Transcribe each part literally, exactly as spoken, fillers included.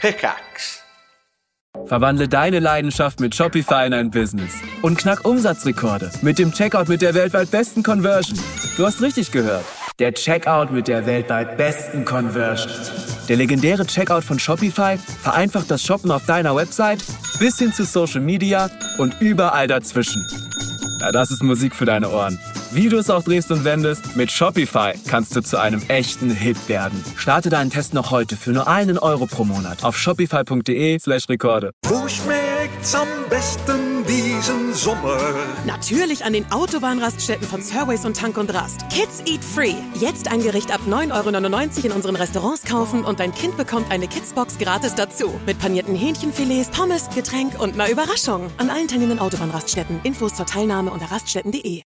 Pickaxe. Verwandle deine Leidenschaft mit Shopify in ein Business und knack Umsatzrekorde mit dem Checkout mit der weltweit besten Conversion. Du hast richtig gehört. Der Checkout mit der weltweit besten Conversion. Der legendäre Checkout von Shopify vereinfacht das Shoppen auf deiner Website bis hin zu Social Media und überall dazwischen. Ja, das ist Musik für deine Ohren. Wie du es auch drehst und wendest, mit Shopify kannst du zu einem echten Hit werden. Starte deinen Test noch heute für nur einen Euro pro Monat auf shopify.de slash Rekorde. Wo schmeckt's am besten diesen Sommer? Natürlich an den Autobahnraststätten von Surways und Tank und Rast. Kids Eat Free. Jetzt ein Gericht ab neun Euro neunundneunzig in unseren Restaurants kaufen und dein Kind bekommt eine Kidsbox gratis dazu. Mit panierten Hähnchenfilets, Pommes, Getränk und einer Überraschung. An allen teilnehmenden Autobahnraststätten. Infos zur Teilnahme unter raststätten punkt de.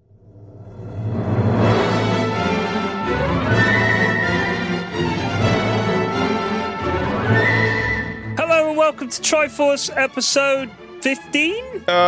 Hello and welcome to Triforce episode fifteen.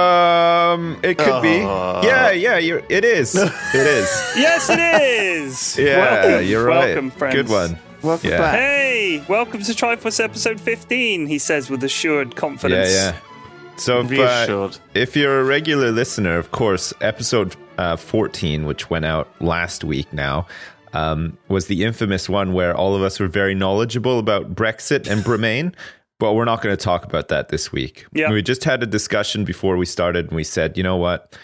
Um, it could oh. be. Yeah, yeah, you're, it is. It is. Yes, it is. Yeah, welcome. you're right. Welcome, friends. Good one. Welcome Yeah. back. Hey, welcome to Triforce episode fifteen, he says with assured confidence. Yeah, yeah. So if, uh, Reassured. if you're a regular listener, of course, episode uh, fourteen, which went out last week now, um, was the infamous one where all of us were very knowledgeable about Brexit and Bremain. But we're not going to talk about that this week. Yeah. We just had a discussion before we started, and we said, you know what?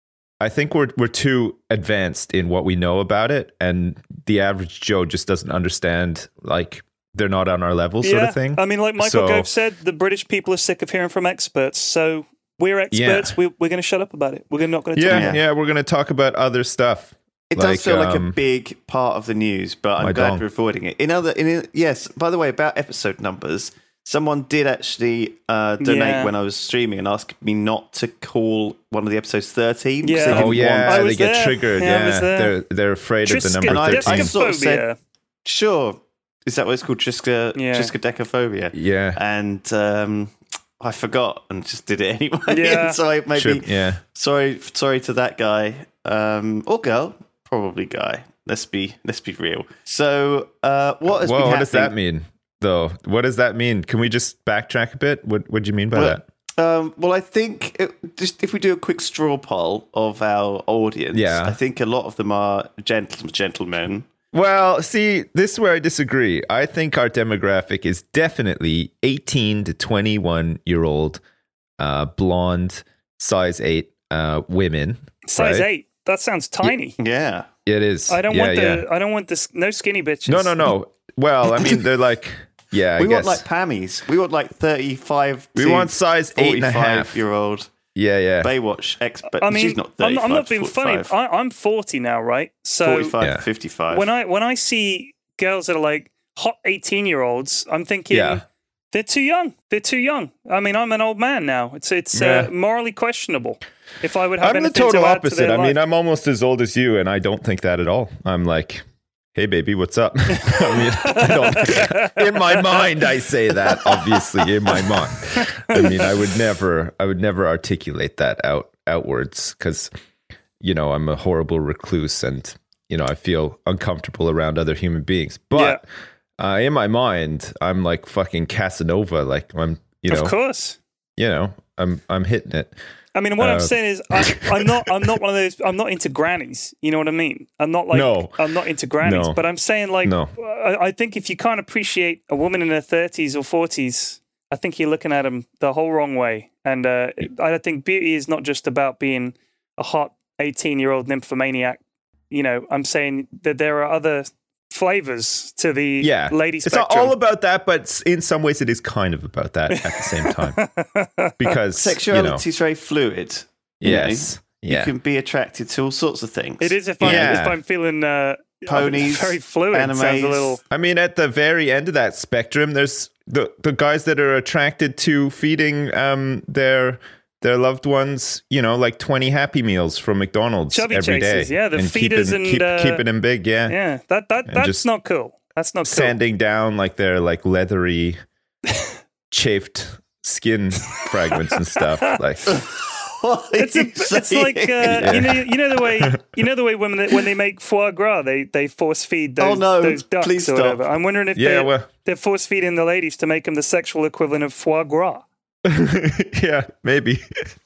I think we're we're too advanced in what we know about it, and the average Joe just doesn't understand, like, they're not on our level sort Yeah, of thing. I mean, like Michael So- Gove said, the British people are sick of hearing from experts, so we're experts. Yeah. We, we're going to shut up about it. We're not going to Yeah, talk yeah, about it. we're going to talk about other stuff. It Like, does feel like a um, big part of the news, but my I'm glad dong. we're avoiding it. In other, in yes. By the way, about episode numbers, someone did actually uh, donate Yeah. when I was streaming and ask me not to call one of the episodes thirteen. 'cause Yeah. they didn't Oh, yeah, I they was get there. triggered. Yeah, I Yeah, was there. they're they're afraid of the Triska- number I- I thirteen. sort of said- Discophobia. Sure. Is that what it's called? Triska, Yeah. Triskaidekaphobia. Yeah, And um, I forgot and just did it anyway. Yeah. so I maybe Sure, yeah. sorry, sorry to that guy um, or girl, probably guy. Let's be let's be real. So, uh, what has Well, been what does that happening- mean, though? What does that mean? Can we just backtrack a bit? What What do you mean by Well, that? Um, well, I think it, just if we do a quick straw poll of our audience, Yeah. I think a lot of them are gentle, gentlemen. Well, see, this is where I disagree. I think our demographic is definitely eighteen to twenty-one year old, uh, blonde, size eight uh, women. Size right? eight. That sounds tiny. Yeah. It is. I don't yeah, want the. yeah. I don't want this. No skinny bitches. No, no, no. Well, I mean, they're like, yeah, I we guess. want like Pammies. We want like thirty-five. We to want size eight and a half. year old yeah, yeah. Baywatch expert. I mean, she's not I'm, thirty-five. I'm not being funny. forty-five. I, I'm forty now, right? So forty-five Yeah. to fifty-five. when I when I see girls that are like hot eighteen year olds, I'm thinking Yeah. they're too young. They're too young. I mean, I'm an old man now. It's it's Yeah. uh, morally questionable. If I would have I'm the anything total to add to opposite. their I mean, life. I'm almost as old as you, and I don't think that at all. I'm like, hey, baby, what's up? I mean, I don't, in my mind, I say that, obviously, in my mind. I mean, I would never, I would never articulate that out outwards because, you know, I'm a horrible recluse and, you know, I feel uncomfortable around other human beings. But uh, in my mind, I'm like fucking Casanova. Like I'm, you know, of course. you know, I'm, I'm hitting it. I mean, what Uh, I'm saying is, I, I'm not, I'm not one of those. I'm not into grannies. You know what I mean? I'm not like, No. I'm not into grannies. No. But I'm saying, like, No. I, I think if you can't appreciate a woman in her thirties or forties, I think you're looking at them the whole wrong way. And uh, I don't think beauty is not just about being a hot eighteen year old nymphomaniac. You know, I'm saying that there are other flavors to the Yeah, lady it's spectrum. not all about that, but s- in some ways, it is kind of about that at the same time because Sexuality you know, is very fluid. you know. yes, You yeah, can be attracted to all sorts of things. It is if I'm, Yeah. if I'm feeling uh, Ponies, very fluid. Sounds a animes. little. I mean, at the very end of that spectrum, there's the the guys that are attracted to feeding um their their loved ones, you know, like twenty Happy Meals from McDonald's Chubby every day. chasers, yeah, the and feeders keeping, and, keep, uh, keeping them big, yeah, Yeah, that that that's just not cool. That's not cool. sanding down like their like leathery, chafed skin fragments and stuff. Like, It's a, it's like uh, Yeah. you know you know the way you know the way when they, when they make foie gras they, they force feed those, Oh, no, those ducks please or stop. whatever. I'm wondering if Yeah, they're, well- they're force feeding the ladies to make them the sexual equivalent of foie gras. Yeah, maybe.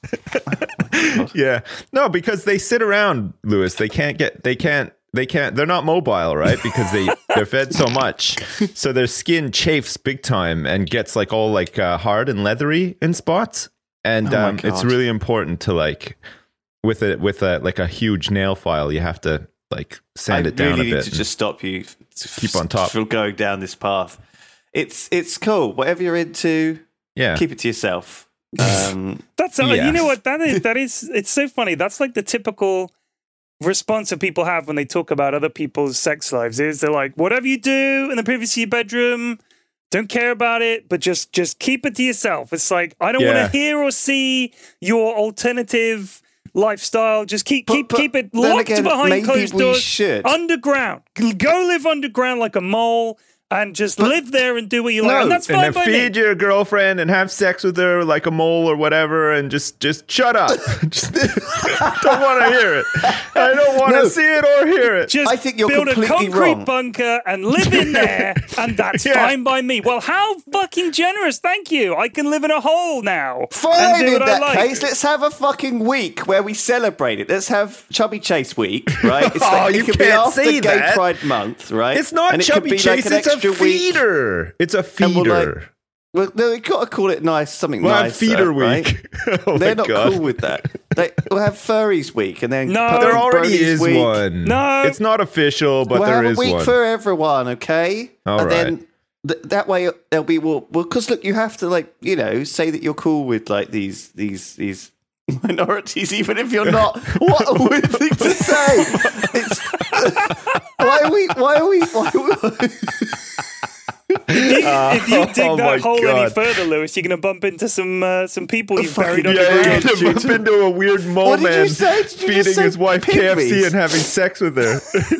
Yeah. No, because they sit around, Lewis. They can't get they can't they can't they're not mobile, right? Because they they're fed so much. So their skin chafes big time and gets like all like uh, hard and leathery in spots. And Oh my um, it's God. really important to like with a with a like a huge nail file, you have to like sand I it down really a need bit. to just stop you. Keep on top. From going down this path. It's it's cool. Whatever you're into, Yeah. keep it to yourself. Um, That's uh, Yeah. you know what that is. That is it's so funny. That's like the typical response that people have when they talk about other people's sex lives. Is they're like, whatever you do in the privacy of your bedroom, don't care about it, but just just keep it to yourself. It's like I don't Yeah. want to hear or see your alternative lifestyle. Just keep But- keep but keep it then locked again, behind maybe closed we doors, should. underground. Go live underground like a mole. And just live there and do what you like, No, and that's and fine then by feed me. your girlfriend and have sex with her like a mole or whatever, and just just shut up. Just don't want to hear it. I don't want to No. see it or hear it. Just I think you're build a completely concrete wrong. bunker and live in there, and that's Yeah. fine by me. Well, how fucking generous! Thank you. I can live in a hole now. and Fine, do in what I that like. case, let's have a fucking week where we celebrate it. Let's have Chubby Chase Week, right? It's Oh, like, you it could be can't after say Gay that. Pride Month, right? It's not And it could Chubby be Chase. like an It's a extra week. feeder. It's a And feeder. we'll, like, Well, no, you got to call it nice, something We'll have nice. feeder week. Oh They're my not God. cool with that. They, we'll have Furries Week, and then No. put There in already Bronies is week. one. No. It's not official, but we'll there have is a week one. for everyone, okay? All and right. then th- that way there'll be well, well, because look, you have to like you know say that you're cool with like these these these minorities, even if you're not. What a weird thing to say. It's, why are we? Why are we? Why are we If you dig Oh my that hole any God. further, Lewis, you're going to bump into some uh, some people you've buried fucking- Yeah, underground. you're gonna bump into a weird mole What did you man say? Did you just feeding say his wife K F C pygmies? and having sex with her.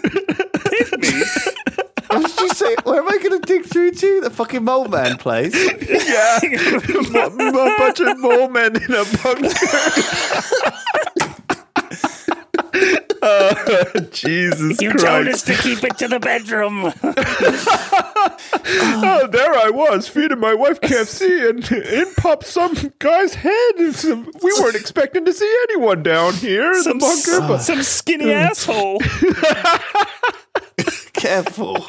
What did you say? Where am I going to dig through to? The fucking mole man place. Yeah, a bunch of mole men in a bunker. Oh, Jesus You Christ. told us to keep it to the bedroom. Oh, there I was feeding my wife K F C, and in popped some guy's head. And some, we weren't expecting to see anyone down here in some, the bunker. But some skinny asshole. Careful.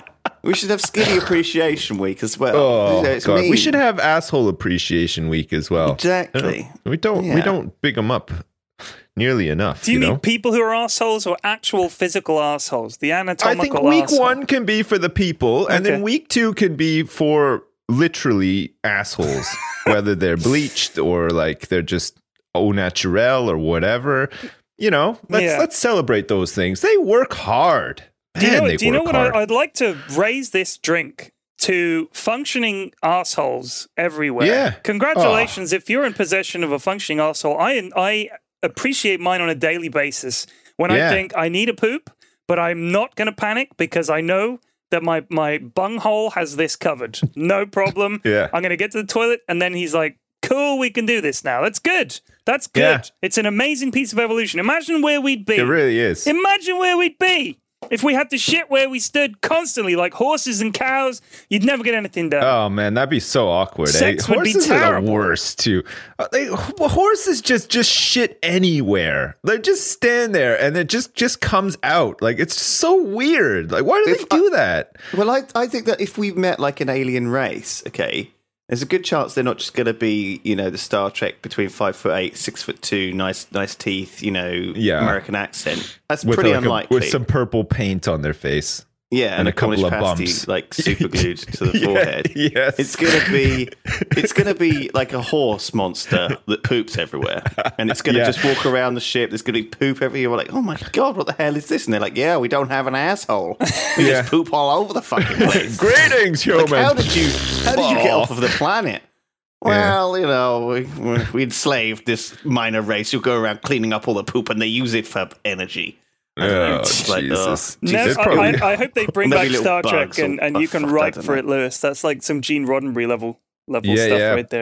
We should have Skinny Appreciation Week as well. oh You know, it's God, we mean. should have Asshole Appreciation Week as well. Exactly. We don't. We Yeah. don't big them up nearly enough. Do you, you mean know? people who are assholes or actual physical assholes? The I anatomical think week arsehole. one can be for the people, and Okay. then week two can be for literally assholes, whether they're bleached or like they're just au naturel or whatever. You know, let's Yeah. let's celebrate those things. They work hard. Do you Man, know, they do you know work what hard. I, I'd like to raise this drink to functioning assholes everywhere. Yeah. Congratulations if you're in possession of a functioning asshole. I I appreciate mine on a daily basis when Yeah. I think I need a poop, but I'm not going to panic because I know that my my bunghole has this covered. No problem. Yeah. I'm going to get to the toilet, and then he's like, "Cool, we can do this now. That's good. That's good. Yeah. It's an amazing piece of evolution. Imagine where we'd be. It really is. Imagine where we'd be if we had to shit where we stood constantly, like horses and cows. You'd never get anything done. Oh man, that'd be so awkward. Sex eh? would be Horses are the terrible. worst too. Uh, they, h- horses just just shit anywhere. They just stand there and it just just comes out. Like it's so weird. Like why do If they do that? Well, I I think that if we met like an alien race, okay, there's a good chance they're not just going to be, you know, the Star Trek between five foot eight, six foot two, nice nice teeth, you know, Yeah. American accent. That's With pretty like a- unlikely. with some purple paint on their face. yeah, and a couple Cornish of pasty, bumps. like super glued to the Yeah, forehead. yes. It's gonna be, it's gonna be like a horse monster that poops everywhere, and it's gonna Yeah. just walk around the ship. There's gonna be poop everywhere. We're like, oh my god, what the hell is this? And they're like, yeah, we don't have an asshole. We Yeah. just poop all over the fucking place. Greetings, Like, human. how did you how did you get Oh. off of the planet? Well, you know, we, we, we enslaved this minor race who go around cleaning up all the poop, and they use it for energy. Oh, It's like, Jesus. uh, Nev- Jesus, I, probably- I, I hope they bring Maybe back little Star Trek bugs and, or- and oh, you can fuck, I write don't for know. it, Lewis. That's like some Gene Roddenberry level level Yeah, stuff yeah. right there.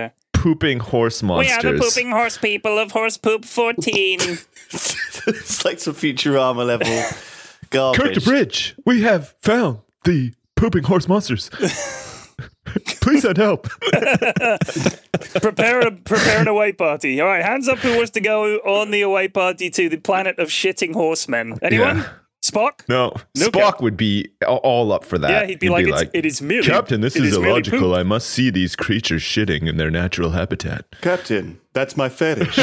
pooping horse We monsters. are the pooping horse people of Horse Poop fourteen. It's like some Futurama level garbage. Kirk the Bridge, we have found the pooping horse monsters. Please send help. prepare a prepare an away party. All right, hands up who wants to go on the away party to the planet of shitting horsemen. Anyone? Yeah. Spock? No, No, Spock Cap- would be a- all up for that. Yeah, he'd be like, it's, it is merely Captain, this it is merely illogical. poop." I must see these creatures shitting in their natural habitat. Captain, that's my fetish.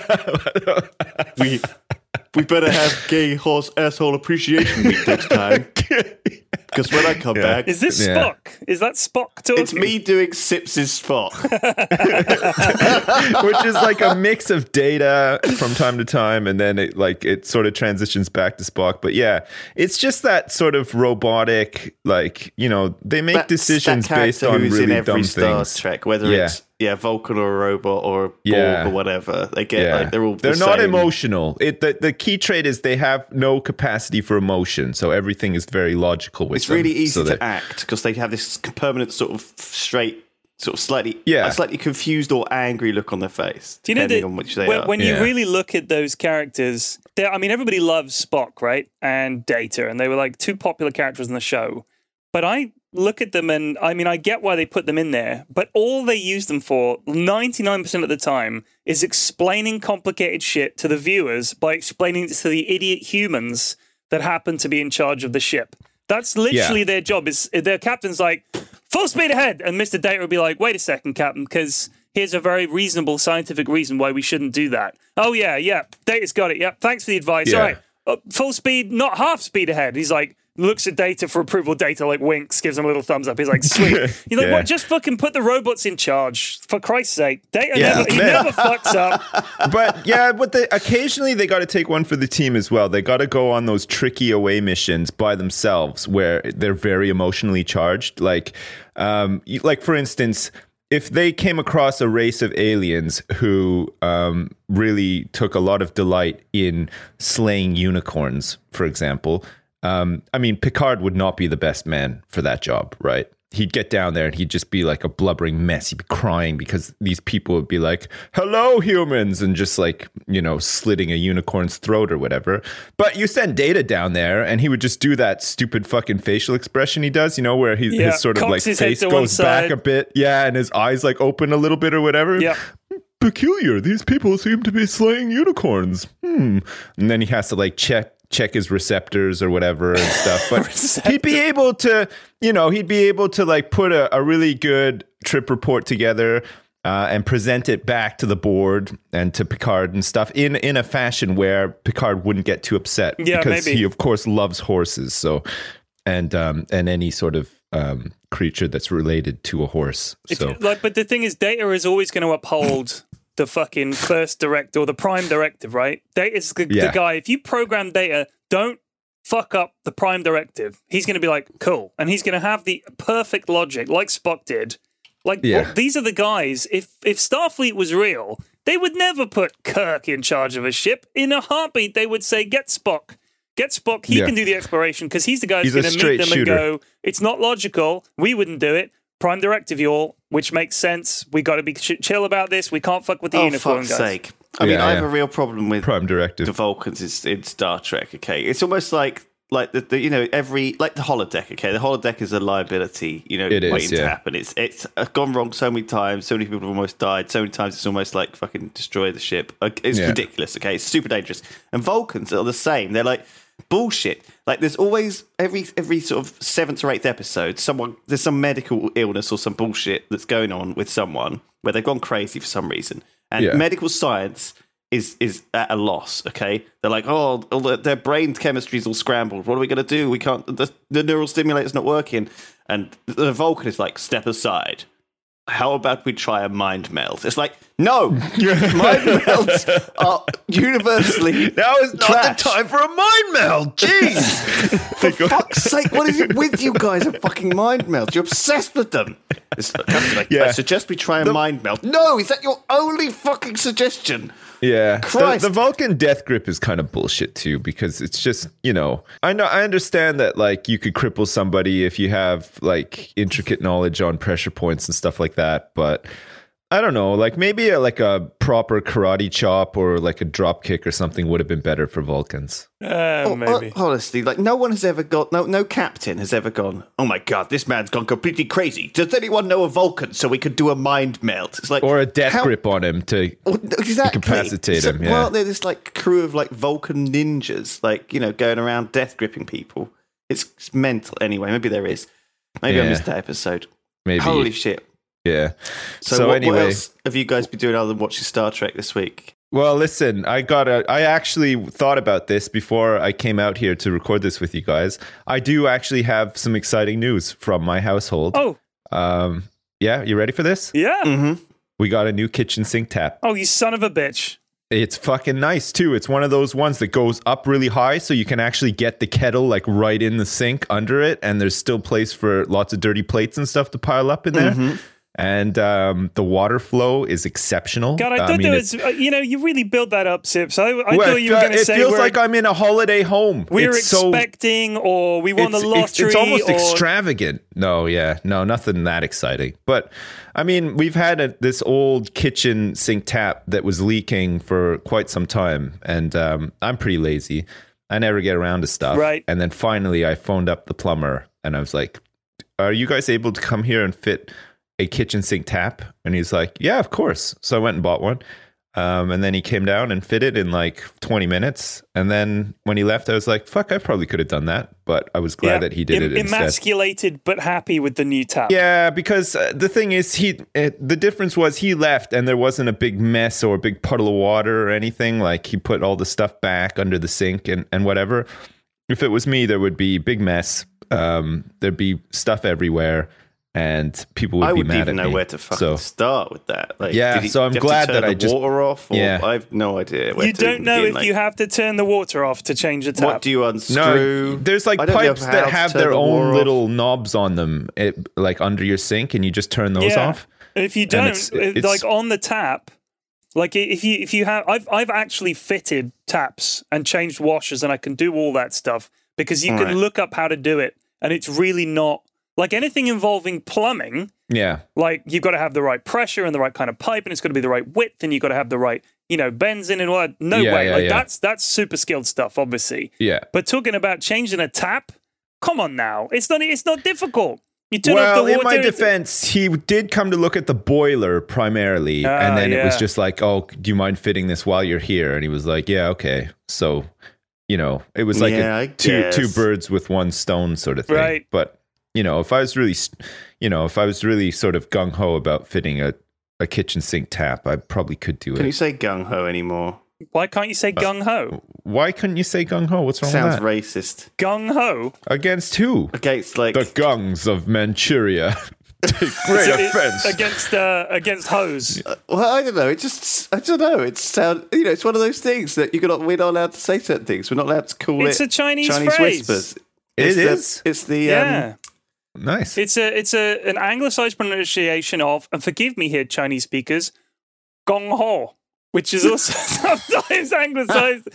we we better have gay horse asshole appreciation week next time. Because when I come Yeah. back, Is this Yeah. Spock? Is that Spock talking? it's me doing Sips' Spock. Which is like a mix of data from time to time, and then it like it sort of transitions back to Spock. But yeah, it's just that sort of robotic, like, you know, they make That- decisions that based character on who's really in every dumb Star things. Trek, whether Yeah. it's yeah Vulcan or a robot or a Borg Yeah. or whatever. They get Yeah, like they're all they're the not same. emotional. It the, the key trait is they have no capacity for emotion, so everything is very logical with It's them. really easy so to that- act because they have this permanent sort of straight, sort of slightly, Yeah. a slightly confused or angry look on their face. Do you know depending that on which they when, are. when you Yeah. really look at those characters, they're- I mean, everybody loves Spock, right? And Data, and they were like two popular characters in the show. But I look at them and, I mean, I get why they put them in there, but all they use them for ninety-nine percent of the time is explaining complicated shit to the viewers by explaining it to the idiot humans that happen to be in charge of the ship. That's literally Yeah. their job. Is their captain's like, full speed ahead, and Mister Data will be like, wait a second, Captain, because here's a very reasonable scientific reason why we shouldn't do that. Oh yeah, yeah, Data's got it. Yep, thanks for the advice. Yeah. All right, uh, full speed, not half speed ahead. He's like, looks at Data for approval. Data like winks, gives him a little thumbs up. He's like, sweet. He's like, Yeah. what? Just fucking put the robots in charge, for Christ's sake. Data Yeah, never, he man. never fucks up. But yeah, but they, occasionally they got to take one for the team as well. They got to go on those tricky away missions by themselves where they're very emotionally charged. Like, um, you- like for instance, if they came across a race of aliens who um, really took a lot of delight in slaying unicorns, for example, um, I mean, Picard would not be the best man for that job, right? He'd get down there and he'd just be like a blubbering mess. He'd be crying because these people would be like, hello, humans, and just like, you know, slitting a unicorn's throat or whatever. But you send Data down there and he would just do that stupid fucking facial expression he does, you know, where he, Yeah, his sort of cocks like his head face to one goes back side. a bit. Yeah, and his eyes like open a little bit or whatever. Yeah. Peculiar. These people seem to be slaying unicorns. Hmm. And then he has to like check check his receptors or whatever and stuff. But he'd be able to, you know, he'd be able to like put a, a really good trip report together uh, and present it back to the board and to Picard and stuff in in a fashion where Picard wouldn't get too upset. Yeah, because maybe. he of course loves horses. So and um and any sort of um creature that's related to a horse. If So you- like, but the thing is, Data is always going to uphold the fucking first direct or the prime directive, right? Data's the, Yeah. the guy. If you program Data, don't fuck up the prime directive. He's going to be like, cool, and he's going to have the perfect logic, like Spock did. Like, Yeah. well, these are the guys. If if Starfleet was real, they would never put Kirk in charge of a ship. In a heartbeat, they would say, get Spock. Get Spock. He Yeah. can do the exploration because he's the guy who's He's a going to meet straight them shooter. and go, it's not logical. We wouldn't do it. Prime directive, y'all, which makes sense. We got to be ch- chill about this. We can't fuck with the Oh, unicorn fuck's guys. sake. I mean, Yeah, I have yeah. a real problem with Prime Directive. the Vulcans is in Star Trek, okay? It's almost like like the, the you know every like the holodeck, okay? The holodeck is a liability, you know, It is, waiting to yeah. happen. It's it's gone wrong so many times. So many people have almost died. So many times it's almost like fucking destroy the ship. Like, it's Yeah. ridiculous, okay? It's super dangerous. And Vulcans are the same. They're like bullshit. Like there's always every every sort of seventh or eighth episode, someone there's some medical illness or some bullshit that's going on with someone where they've gone crazy for some reason, and Yeah. medical science is is at a loss. Okay, they're like, oh, all the, their brain chemistry's all scrambled. What are we going to do? We can't. The, the neural stimulator's not working, and the Vulcan is like, step aside. How about we try a mind meld? It's like, no, mind melds are universally Now is not trash. the time for a mind meld. Jeez. For fuck's sake, what is it with you guys and fucking mind melds? You're obsessed with them. It's like, Yeah. I suggest we try a mind meld. No, is that your only fucking suggestion? Yeah, the, Christ. the Vulcan death grip is kind of bullshit too, because it's just, you know, I know I understand that like you could cripple somebody if you have like intricate knowledge on pressure points and stuff like that, but I don't know, like maybe a, like a proper karate chop or like a drop kick or something would have been better for Vulcans. Uh, Oh, maybe. oh, honestly, like no one has ever got no no captain has ever gone. Oh my god, this man's gone completely crazy. Does anyone know a Vulcan so we could do a mind melt? It's like Or a death how- grip on him to Well, exactly. incapacitate So, him. Yeah. Well, they're this like crew of like Vulcan ninjas, like you know, going around death gripping people. It's, it's mental. Anyway, maybe there is. Maybe I Yeah. missed that episode. maybe. Holy shit! Yeah. So, So, what, anyway. what else have you guys been doing other than watching Star Trek this week? Well, listen, I got a, I actually thought about this before I came out here to record this with you guys. I do actually have some exciting news from my household. Oh, Um, yeah, you ready for this? yeah. Mm-hmm. We got a new kitchen sink tap. Oh, you son of a bitch. It's fucking nice too. It's one of those ones that goes up really high so you can actually get the kettle like right in the sink under it, and there's still place for lots of dirty plates and stuff to pile up in there. Mm-hmm. And um, the water flow is exceptional. God, I thought mean, there it's- was, uh, you know, you really built that up, Sips. I, I Well, thought you were it going to it say feels we're, like I'm in a holiday home. we're It's so- expecting or we won the it's, lottery. it's, it's almost or, extravagant. No, yeah, no, nothing that exciting. But I mean, we've had a, this old kitchen sink tap that was leaking for quite some time, and um, I'm pretty lazy. I never get around to stuff. Right. And then finally, I phoned up the plumber, and I was like, "Are you guys able to come here and fit a kitchen sink tap?" And he's like, "Yeah, of course." So I went and bought one. Um, and then he came down and fitted in like twenty minutes. And then when he left, I was like, fuck, I probably could have done that. But I was glad yeah, that he did em- it instead. emasculated but happy with the new tap. Yeah, because uh, the thing is, he uh, the difference was he left and there wasn't a big mess or a big puddle of water or anything. Like he put all the stuff back under the sink and, and whatever. If it was me, there would be big mess. Um, there'd be stuff everywhere. And people would I be wouldn't mad even at know me. where to fucking So- start with that. Like, Yeah, did he, so I'm do you have glad to turn that I the just- water off. Or Yeah. I have no idea. Where You to don't even know begin. if like, you have to turn the water off to change the tap. What do you No, unscrew? there's like I don't know pipes how that to have turn their the water own off. little knobs on them, it, like under your sink, and you just turn those yeah. off. If you don't, it's- uh, it's- like on the tap, like if you if you have, I've I've actually fitted taps and changed washers, and I can do all that stuff because you can Right. look up how to do it, and it's really not like anything involving plumbing. Yeah, Like you've got to have the right pressure and the right kind of pipe, and it's got to be the right width, and you've got to have the right, you know, bends in and all that. No Yeah, way, yeah, like yeah. that's that's super skilled stuff, obviously. yeah. But talking about changing a tap, come on now, it's not it's not difficult. You turn Well, off the in water. my it's- defense, he did come to look at the boiler primarily, Ah, and then it was yeah. just like, "Oh, do you mind fitting this while you're here?" And he was like, "Yeah, okay." So, you know, it was like Yeah, a I two two guess. birds with one stone sort of thing. Right. But you know, if I was really, you know, if I was really sort of gung ho about fitting a a kitchen sink tap, I probably could do Can you it. say gung ho anymore? Why can't you say gung ho? Why couldn't you say gung ho? What's wrong Sounds with that? racist. Gung ho. Against who? Against like The gungs of Manchuria. Take great It- offense. against uh, against hose. well, I don't know. It just I don't know. It's sound you know. It's one of those things that you're not. We're not allowed to say certain things. We're not allowed to call It's it a Chinese Chinese phrase. whispers. It It's the- is? It's the Yeah, um, Nice. it's a it's a an anglicized pronunciation of, and forgive me here, Chinese speakers, gong ho, which is also sometimes anglicized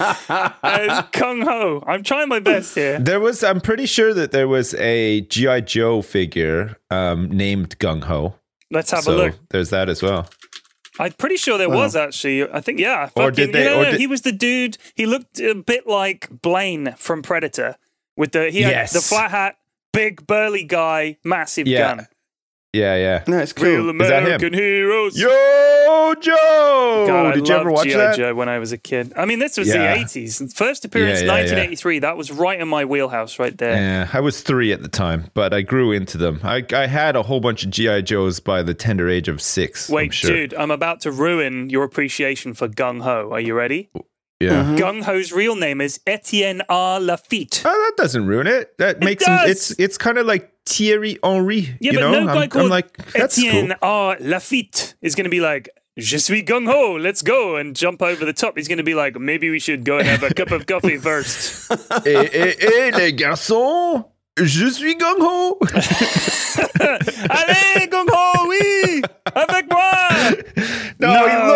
as kung ho. I'm trying my best here. There was, I'm pretty sure that there was a G I. Joe figure um, named Gung Ho. Let's have so a look. there's that as well. I'm pretty sure there was actually. I think yeah. Or fucking- did they- you know, or no, did- he was the dude. He looked a bit like Blaine from Predator with the he had Yes. the flat hat, big burly guy, massive Yeah. gun. Yeah, yeah. no, it's Real cool. Is that him? American heroes. Yo, Joe! God, I Did you ever loved watch G I. that? Joe when I was a kid. I mean, this was Yeah. the eighties. First appearance, Yeah, yeah, yeah. nineteen eighty-three. That was right in my wheelhouse, right there. Yeah, I was three at the time, but I grew into them. I, I had a whole bunch of G I. Joes by the tender age of six. Wait, I'm sure. dude, I'm about to ruin your appreciation for Gung Ho. Are you ready? Yeah. Mm-hmm. Gung Ho's real name is Etienne R. Lafitte. Oh, that doesn't ruin it. That makes him. does. It's it's kind of like Thierry Henry. Yeah, you but know, no I'm, guy I'm called like that's Etienne cool. R. Lafitte is going to be like, Je suis Gung Ho, let's go, and jump over the top. He's going to be like, maybe we should go and have a cup of coffee first. Eh, eh, eh, les garçons, je suis Gung Ho. Allez, Gung Ho, oui, avec moi. No, No. he-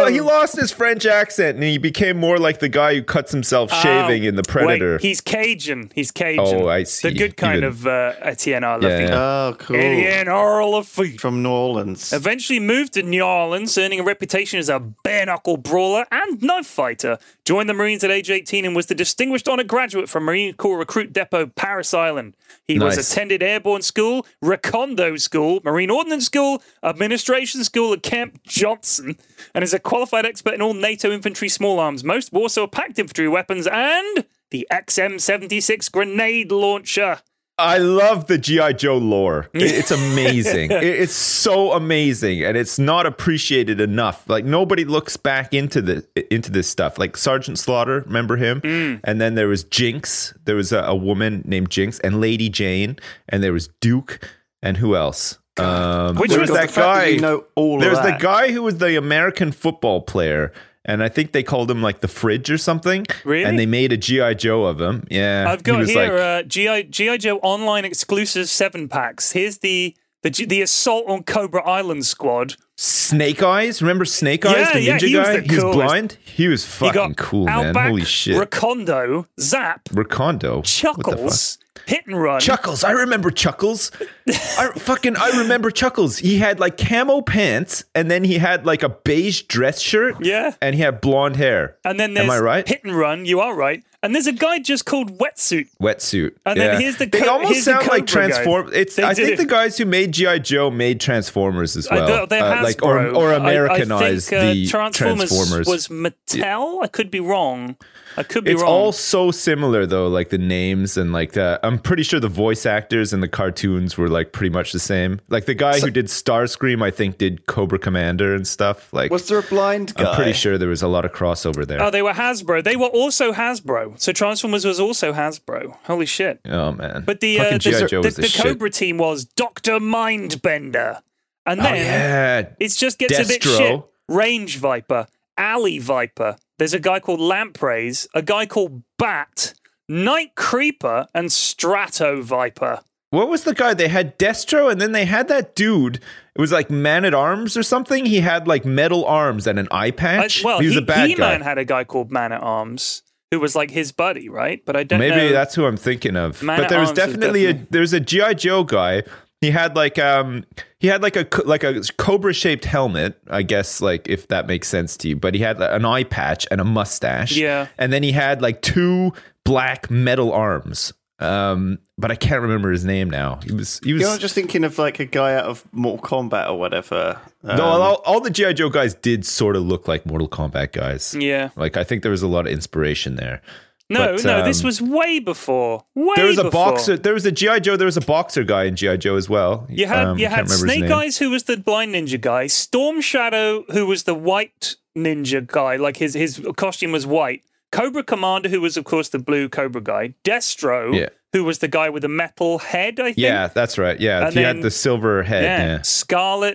lo- he lost his French accent and he became more like the guy who cuts himself shaving Oh, in The Predator. Wait, he's Cajun. He's Cajun. Oh, I see. The good kind Even- of uh, Etienne Yeah, Lafitte. yeah. Oh, cool. Etienne Lafitte. From New Orleans. Eventually moved to New Orleans, earning a reputation as a bare-knuckle brawler and knife fighter. Joined the Marines at age eighteen and was the distinguished honor graduate from Marine Corps Recruit Depot, Paris Island. He was Nice. attended Airborne School, Recondo School, Marine Ordnance School, Administration School at Camp Johnson, and is a qualified expert in all NATO infantry small arms, most Warsaw packed infantry weapons, and the X M seventy-six grenade launcher. I love the G I. Joe lore. It- It's amazing. It- It's so amazing, and it's not appreciated enough. Like nobody looks back into the into this stuff. Like Sergeant Slaughter, remember him? Mm. And then there was Jinx. There was a, a woman named Jinx, and Lady Jane, and there was Duke, and who else? Um, Which there was was the that fact that guy. you know all of there was the that. guy who was the American football player. And I think they called him like the Fridge or something. Really? And they made a G I. Joe of him. Yeah. I've He got was here like- uh, G I G I Joe online exclusive seven packs. Here's the the G- the assault on Cobra Island squad. Snake Eyes, remember Snake Eyes, Yeah, the yeah, ninja he was guy? the He was coolest. blind. He was You fucking got cool, man. Outback, Holy shit. Recondo, Zap, Recondo. What the Chuckles, Hit and Run. fuck? Chuckles. I remember Chuckles. I fucking I remember Chuckles. He had like camo pants and then he had like a beige dress shirt. Yeah. And he had blonde hair. And then there's Am I right? Hit and Run. You are right. And there's a guy just called Wetsuit. Wetsuit. And yeah. then here's the They co- almost here's the sound like Cobra guy. Transform. It's. They I do. think the guys who made G I. Joe made Transformers as I well. don't- they're Uh, like or, Hasbro. or I- Americanized I, think, uh, the Transformers, Transformers. was Mattel. I could be wrong. I could be It's wrong. all so similar though, like the names and like the. I'm pretty sure the voice actors and the cartoons were like pretty much the same. Like the guy who did Starscream, I think, did Cobra Commander and stuff. Like, Was there a blind guy? I'm pretty sure there was a lot of crossover there. Oh, they were Hasbro. They were also Hasbro. So Transformers was also Hasbro. Holy shit. Oh man! But the uh, Fucking the, G I. Joe the, was the, the shit. Cobra team was Doctor Mindbender. And Oh then yeah, it just gets a bit Destro. shit. Range Viper, Alley Viper. There's a guy called Lampreys, a guy called Bat, Night Creeper, and Strato Viper. What was the guy? They had Destro, and then they had that dude. It was like Man at Arms or something. He had like metal arms and an eye I, patch. well, he was he, a bad He-Man guy. had a guy called Man at Arms who was like his buddy, right? But I don't Maybe know. that's who I'm thinking of. Man but at there was Arms is definitely, a definitely- there was a G I. Joe guy. He had like um he had like a co- like a cobra shaped helmet, I guess, like if that makes sense to you. But he had an eye patch and a mustache. Yeah. And then he had like two black metal arms. Um, but I can't remember his name now. He was he was. You're not just thinking of like a guy out of Mortal Kombat or whatever. Um, no, all, all the G I. Joe guys did sort of look like Mortal Kombat guys. Yeah. Like I think there was a lot of inspiration there. No, But, no, this um, was way before. Way There was a before. boxer. There was a G I. Joe. There was a boxer guy in G I. Joe as well. You had Um, you I can't had remember his Snake name. Eyes, who was the blind ninja guy, Storm Shadow, who was the white ninja guy, like his his costume was white. Cobra Commander, who was of course the blue Cobra guy. Destro, Yeah. who was the guy with the metal head, I think. Yeah, that's right. Yeah, And he then- had the silver head. Yeah. Yeah. Scarlet,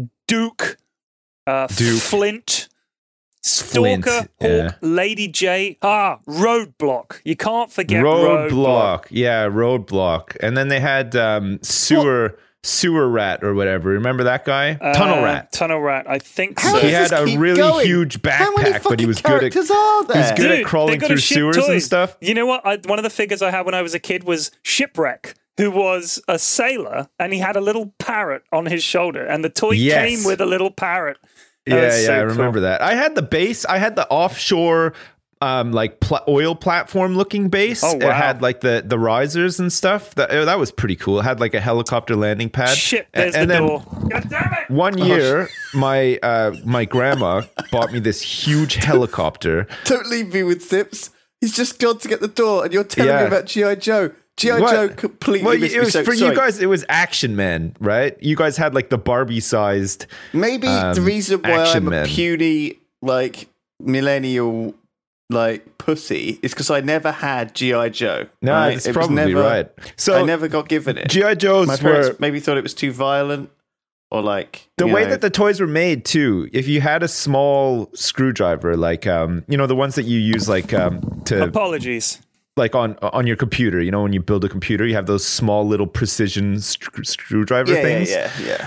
Duke, uh, Duke. Flint, Stalker, Flint, Hawk, yeah. Lady J. Ah, Roadblock. You can't forget Roadblock. Roadblock. Yeah, Roadblock. And then they had um, sewer sewer rat or whatever. Remember that guy? Tunnel Uh, rat. Tunnel Rat. I think How so. He does had this a keep really going? huge How many backpack, but he fucking was good at characters are there? he was good Dude, at crawling they gotta through ship sewers toys. and stuff. You know what? I, one of the figures I had when I was a kid was Shipwreck, who was a sailor, and he had a little parrot on his shoulder, and the toy Yes. came with a little parrot. That Yeah, was yeah, so I cool. remember that. I had the base. I had the offshore, um, like pl- oil platform looking base. Oh, It wow. had like the the risers and stuff. That uh, that was pretty cool. It had like a helicopter landing pad. Shit, A- there's and the then door. God damn it! one year, my uh, my grandma bought me this huge helicopter. Don't leave me with Sips. He's just gone to get the door, and you're telling Yeah. me about G I. Joe. G I. What? Joe completely Well, missed it me. was So- for sorry. you guys. It was Action Man, right? You guys had like the Barbie sized. Maybe um, the reason why Action I'm a Men. puny, like, millennial, like, pussy is because I never had G I. Joe. No, right? that's It was probably never- right. So I never got given it. G I. Joes My parents were maybe thought it was too violent, or like the you way know, that the toys were made too. If you had a small screwdriver, like um, you know, the ones that you use like um to Apologies. like on on your computer. You know, when you build a computer, you have those small little precision sc- screwdriver yeah, things. yeah, yeah, yeah.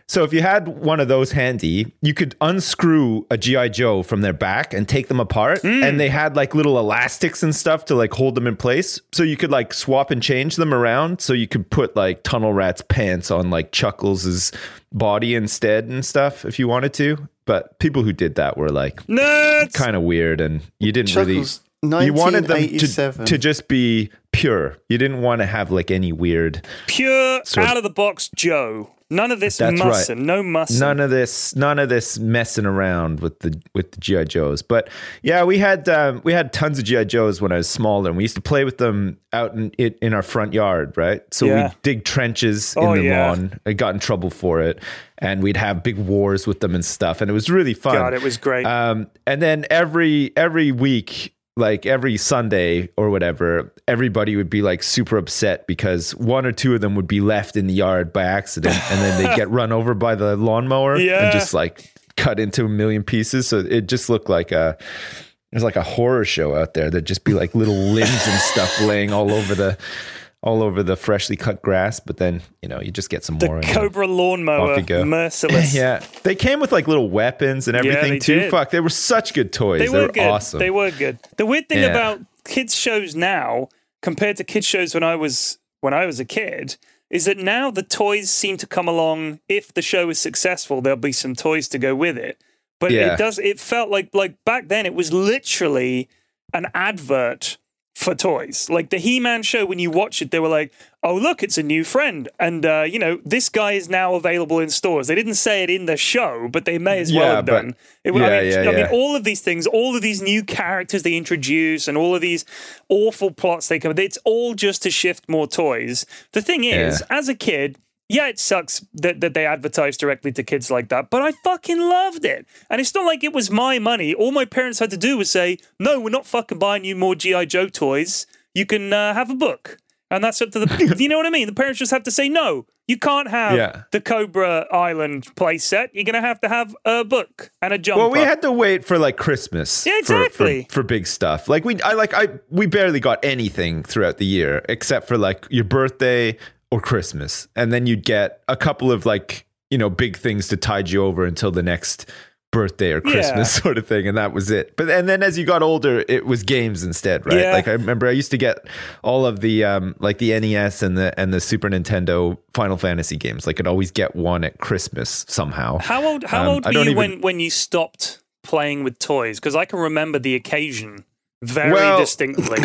So if you had one of those handy, you could unscrew a G I. Joe from their back and take them apart. Mm. And they had like little elastics and stuff to like hold them in place. So you could like swap and change them around. So you could put like Tunnel Rat's pants on like Chuckles' body instead and stuff if you wanted to. But people who did that were like kind of weird, and you didn't Chuckles, really. You wanted them to, to just be pure. You didn't want to have like any weird, pure sort of, out of the box Joe. None of this That's mussing, right. no mussing. None of this, none of this messing around with the with the G I. Joes. But yeah, we had um, we had tons of G I. Joes when I was smaller, and we used to play with them out in it in our front yard, right? So Yeah. we'd dig trenches Oh, in the yeah. lawn. I got in trouble for it, and we'd have big wars with them and stuff, and it was really fun. God, it was great. Um, and then every every week, like every Sunday or whatever, everybody would be like super upset because one or two of them would be left in the yard by accident, and then they'd get run over by the lawnmower Yeah. and just like cut into a million pieces. So it just looked like a it was like a horror show out there. There'd just be like little limbs and stuff laying all over the all over the freshly cut grass. But then, you know, you just get some the more. Cobra Off lawnmower, you go. merciless. Yeah, they came with like little weapons and everything they too. did. Fuck, they were such good toys. They They, were were, good. awesome. They were good. The weird thing Yeah. about kids shows now compared to kids shows when I was when I was a kid is that now the toys seem to come along. If the show is successful, there'll be some toys to go with it. But Yeah. it does. It felt like like back then it was literally an advert for toys. Like the He-Man show, when you watch it, they were like, "Oh, look, it's a new friend," and uh, you know, this guy is now available in stores. They didn't say it in the show, but they may as well Yeah, have but- done. It, I, yeah, mean, yeah, I mean, yeah. all of these things, all of these new characters they introduce, and all of these awful plots they come. It's all just to shift more toys. The thing is, Yeah. as a kid. Yeah, it sucks that, that they advertise directly to kids like that, but I fucking loved it. And it's not like it was my money. All my parents had to do was say, no, we're not fucking buying you more G I. Joe toys. You can uh, have a book. And that's up to the... you know what I mean? The parents just have to say, no, you can't have Yeah. the Cobra Island play set. You're going to have to have a book and a jumper. Well, we had to wait for like Christmas. Yeah, for- exactly. For, for big stuff. Like we, I like I, we barely got anything throughout the year except for like your birthday or Christmas, and then you'd get a couple of like, you know, big things to tide you over until the next birthday or Christmas Yeah. sort of thing, and that was it. But and then as you got older, it was games instead, right? Yeah. Like I remember I used to get all of the um like the N E S and the and the Super Nintendo Final Fantasy games. Like I'd always get one at Christmas somehow. How old, how Um, old I were don't you even- when, when you stopped playing with toys? Because I can remember the occasion very Well- distinctly.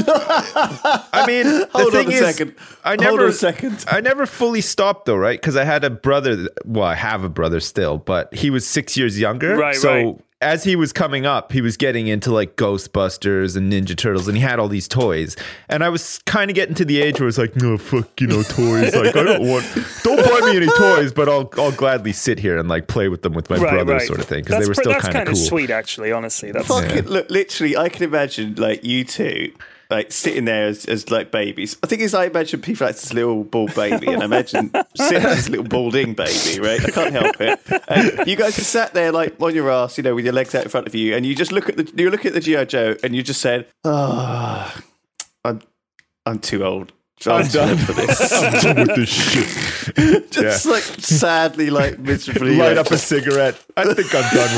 I mean, the Hold thing on a is, second. I Hold never, on a second. I never fully stopped though, right? Because I had a brother. Well, I have a brother still, but he was six years younger. Right, so right. as he was coming up, he was getting into like Ghostbusters and Ninja Turtles, and he had all these toys. And I was kind of getting to the age where it's like, no, fuck, you know, toys. Like, I don't want, don't buy me any toys, but I'll, I'll gladly sit here and like play with them with my Right, brother, right. sort of thing, because That's they were pr- still that's kind of kind of cool. sweet, actually. Honestly, that's Fucking look, literally, I can imagine like you two, like sitting there as, as like babies. I think it's I imagine people like this little bald baby, and I imagine sitting as this little balding baby, right? I can't help it. And you guys just sat there like on your ass, you know, with your legs out in front of you, and you just look at the you look at the G I. Joe, and you just said, "Ah, oh, I'm I'm too old." I'm done for this. I'm done with this shit. Just like sadly, like miserably. Light like, up a cigarette. I think I'm done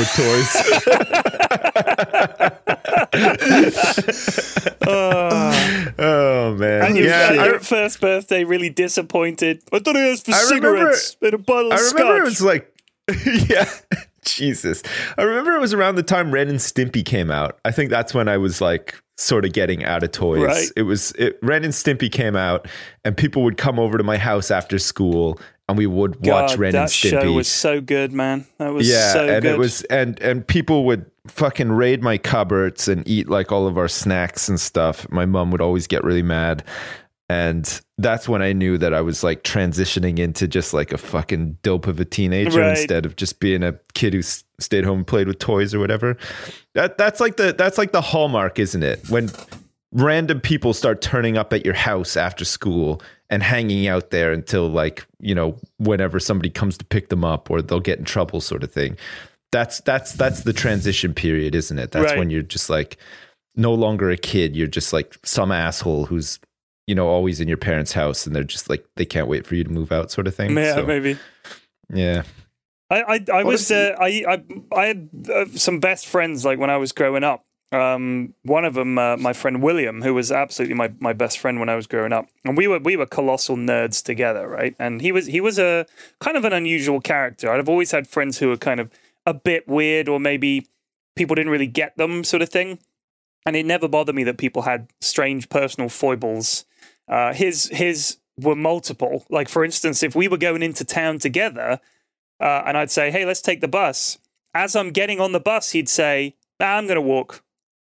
with toys. Oh man! And your, yeah, and I, your first birthday, really disappointed. I thought it was for I remember- cigarettes and a bottle of I remember it scotch. was like, yeah, Jesus. I remember it was around the time Ren and Stimpy came out. I think that's when I was like sort of getting out of toys. Right. It was it, Ren and Stimpy came out, and people would come over to my house after school, and we would watch God, Ren that and Stimpy. show was so good, man. That was yeah, so and good. it was and and people would fucking raid my cupboards and eat like all of our snacks and stuff. My mom would always get really mad. And that's when I knew that I was like transitioning into just like a fucking dope of a teenager Right. instead of just being a kid who s- stayed home and played with toys or whatever. That that's like the that's like the hallmark, isn't it? When random people start turning up at your house after school and hanging out there until like, you know, whenever somebody comes to pick them up or they'll get in trouble sort of thing. That's that's that's the transition period, isn't it? That's Right. when you're just like no longer a kid. You're just like some asshole who's, you know, always in your parents' house, and they're just like they can't wait for you to move out, sort of thing. yeah, So, maybe. yeah. I I, I was uh, I, I I had uh, some best friends like when I was growing up. Um, one of them, uh, my friend William, who was absolutely my, my best friend when I was growing up, and we were we were colossal nerds together, right? And he was he was a kind of an unusual character. I've always had friends who were kind of a bit weird, or maybe people didn't really get them, sort of thing. And it never bothered me that people had strange personal foibles. Uh, his his were multiple. Like, for instance, if we were going into town together, uh, and I'd say, "Hey, let's take the bus." As I'm getting on the bus, he'd say, nah, "I'm going to walk."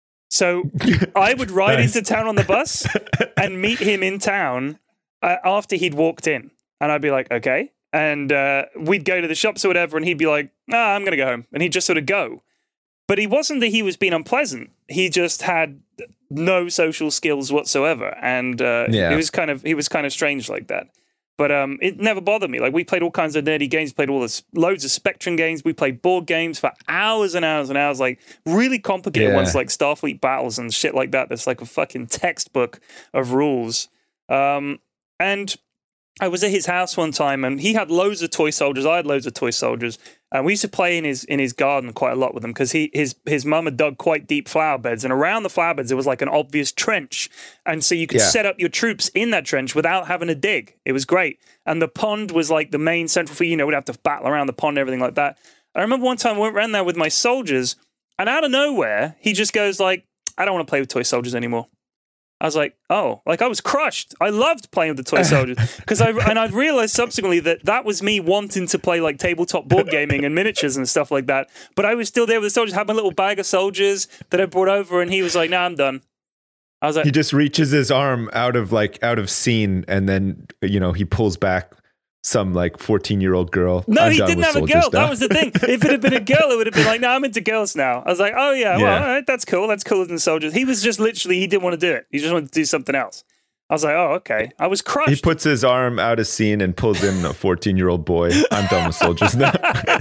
So I would ride nice. into town on the bus and meet him in town uh, after he'd walked in. And I'd be like, okay. And uh, we'd go to the shops or whatever, and he'd be like, nah, I'm going to go home. And he'd just sort of go. But he wasn't that he was being unpleasant. He just had no social skills whatsoever. And uh, yeah. it was kind of, he was kind of strange like that. But um, it never bothered me. Like, we played all kinds of nerdy games, played all this, loads of Spectrum games. We played board games for hours and hours and hours, like really complicated yeah. ones like Starfleet Battles and shit like that. That's like a fucking textbook of rules. Um, and I was at his house one time, and he had loads of toy soldiers. I had loads of toy soldiers. And we used to play in his in his garden quite a lot with him, because he his his mum had dug quite deep flower beds, and around the flower beds there was like an obvious trench, and so you could yeah. set up your troops in that trench without having to dig. It was great, and the pond was like the main central feed. You know, we'd have to battle around the pond and everything like that. I remember one time I went around there with my soldiers, and out of nowhere he just goes like, "I don't want to play with toy soldiers anymore." I was like, oh, like I was crushed. I loved playing with the toy soldiers, because I and I realized subsequently that that was me wanting to play like tabletop board gaming and miniatures and stuff like that. But I was still there with the soldiers, had my little bag of soldiers that I brought over, and he was like, "Nah, I'm done." I was like, he just reaches his arm out of like out of scene, and then you know he pulls back. Some like fourteen year old girl. No, I'm he didn't have a girl. Now. That was the thing. If it had been a girl, it would have been like, no, I'm into girls now. I was like, oh yeah, well, yeah. all right, that's cool. That's cooler than soldiers. He was just literally, he didn't want to do it. He just wanted to do something else. I was like, oh, okay. I was crushed. He puts his arm out of scene and pulls in a fourteen year old boy. I'm done with soldiers now.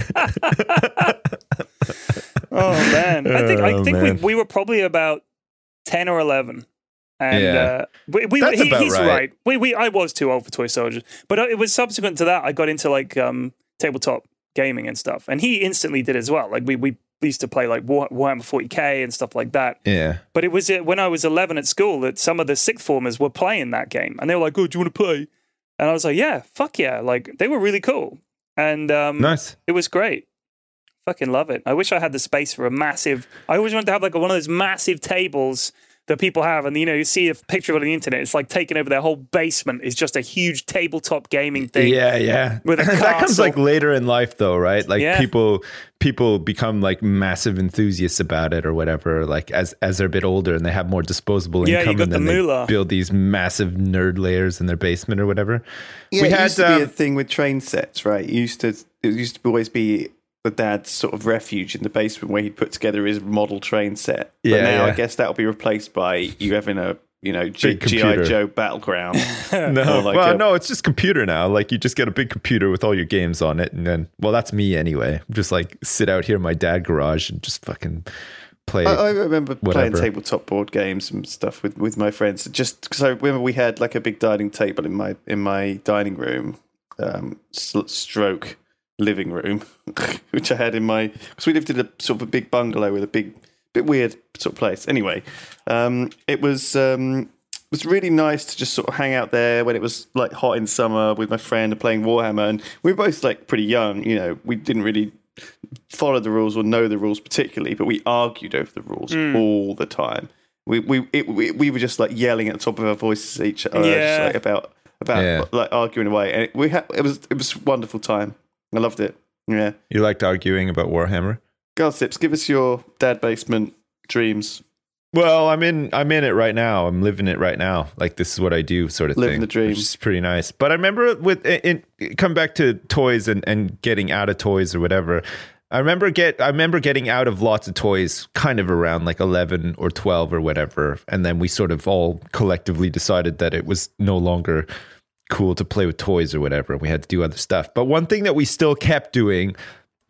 Oh man, I think I think oh, we, we were probably about ten or eleven. And yeah. uh, we, we, That's he, about he's right. right. We, we, I was too old for toy soldiers, but it was subsequent to that I got into like um, tabletop gaming and stuff, and he instantly did as well. Like we, we used to play like War, Warhammer forty K and stuff like that. Yeah. But it was uh, when I was eleven at school that some of the sixth formers were playing that game, and they were like, "Oh, do you want to play?" And I was like, "Yeah, fuck yeah!" Like they were really cool, and um, nice. It was great. Fucking love it. I wish I had the space for a massive. I always wanted to have like one of those massive tables that people have, and you know, you see a picture of it on the internet. It's like taking over their whole basement. It's just a huge tabletop gaming thing. Yeah, yeah. With a that comes like later in life, though, right? Like yeah. people, people become like massive enthusiasts about it, or whatever. Like as as they're a bit older and they have more disposable yeah, income, you got and then the they moolah. build these massive nerd layers in their basement or whatever. Yeah, we it had, used to um, be a thing with train sets, right? It used to it used to always be the dad's sort of refuge in the basement where he'd put together his model train set. But yeah, now yeah. I guess that'll be replaced by you having a, you know, G- G.I. Joe Battleground. no, like well, a, no, it's just computer now. Like you just get a big computer with all your games on it, and then, well, that's me anyway. Just like sit out here in my dad garage and just fucking play. I, I remember whatever. playing tabletop board games and stuff with, with my friends. Just because I remember we had like a big dining table in my in my dining room, um, stroke. living room, which I had in my, because we lived in a sort of a big bungalow with a big, bit weird sort of place. Anyway, um, it was um, it was really nice to just sort of hang out there when it was like hot in summer with my friend and playing Warhammer. And we were both like pretty young, you know, we didn't really follow the rules or know the rules particularly, but we argued over the rules mm. all the time. We we, it, we we were just like yelling at the top of our voices at each other yeah. like, about about yeah. like arguing away, and it, we had it was it was a wonderful time. I loved it. Yeah. You liked arguing about Warhammer? Gossips, give us your dad basement dreams. Well, I'm in I'm in it right now. I'm living it right now. Like this is what I do, sort of Living thing. the dream. Which is pretty nice. But I remember with in, in, come back to toys and, and getting out of toys or whatever. I remember get I remember getting out of lots of toys kind of around like eleven or twelve or whatever. And then we sort of all collectively decided that it was no longer cool to play with toys or whatever. We had to do other stuff. But one thing that we still kept doing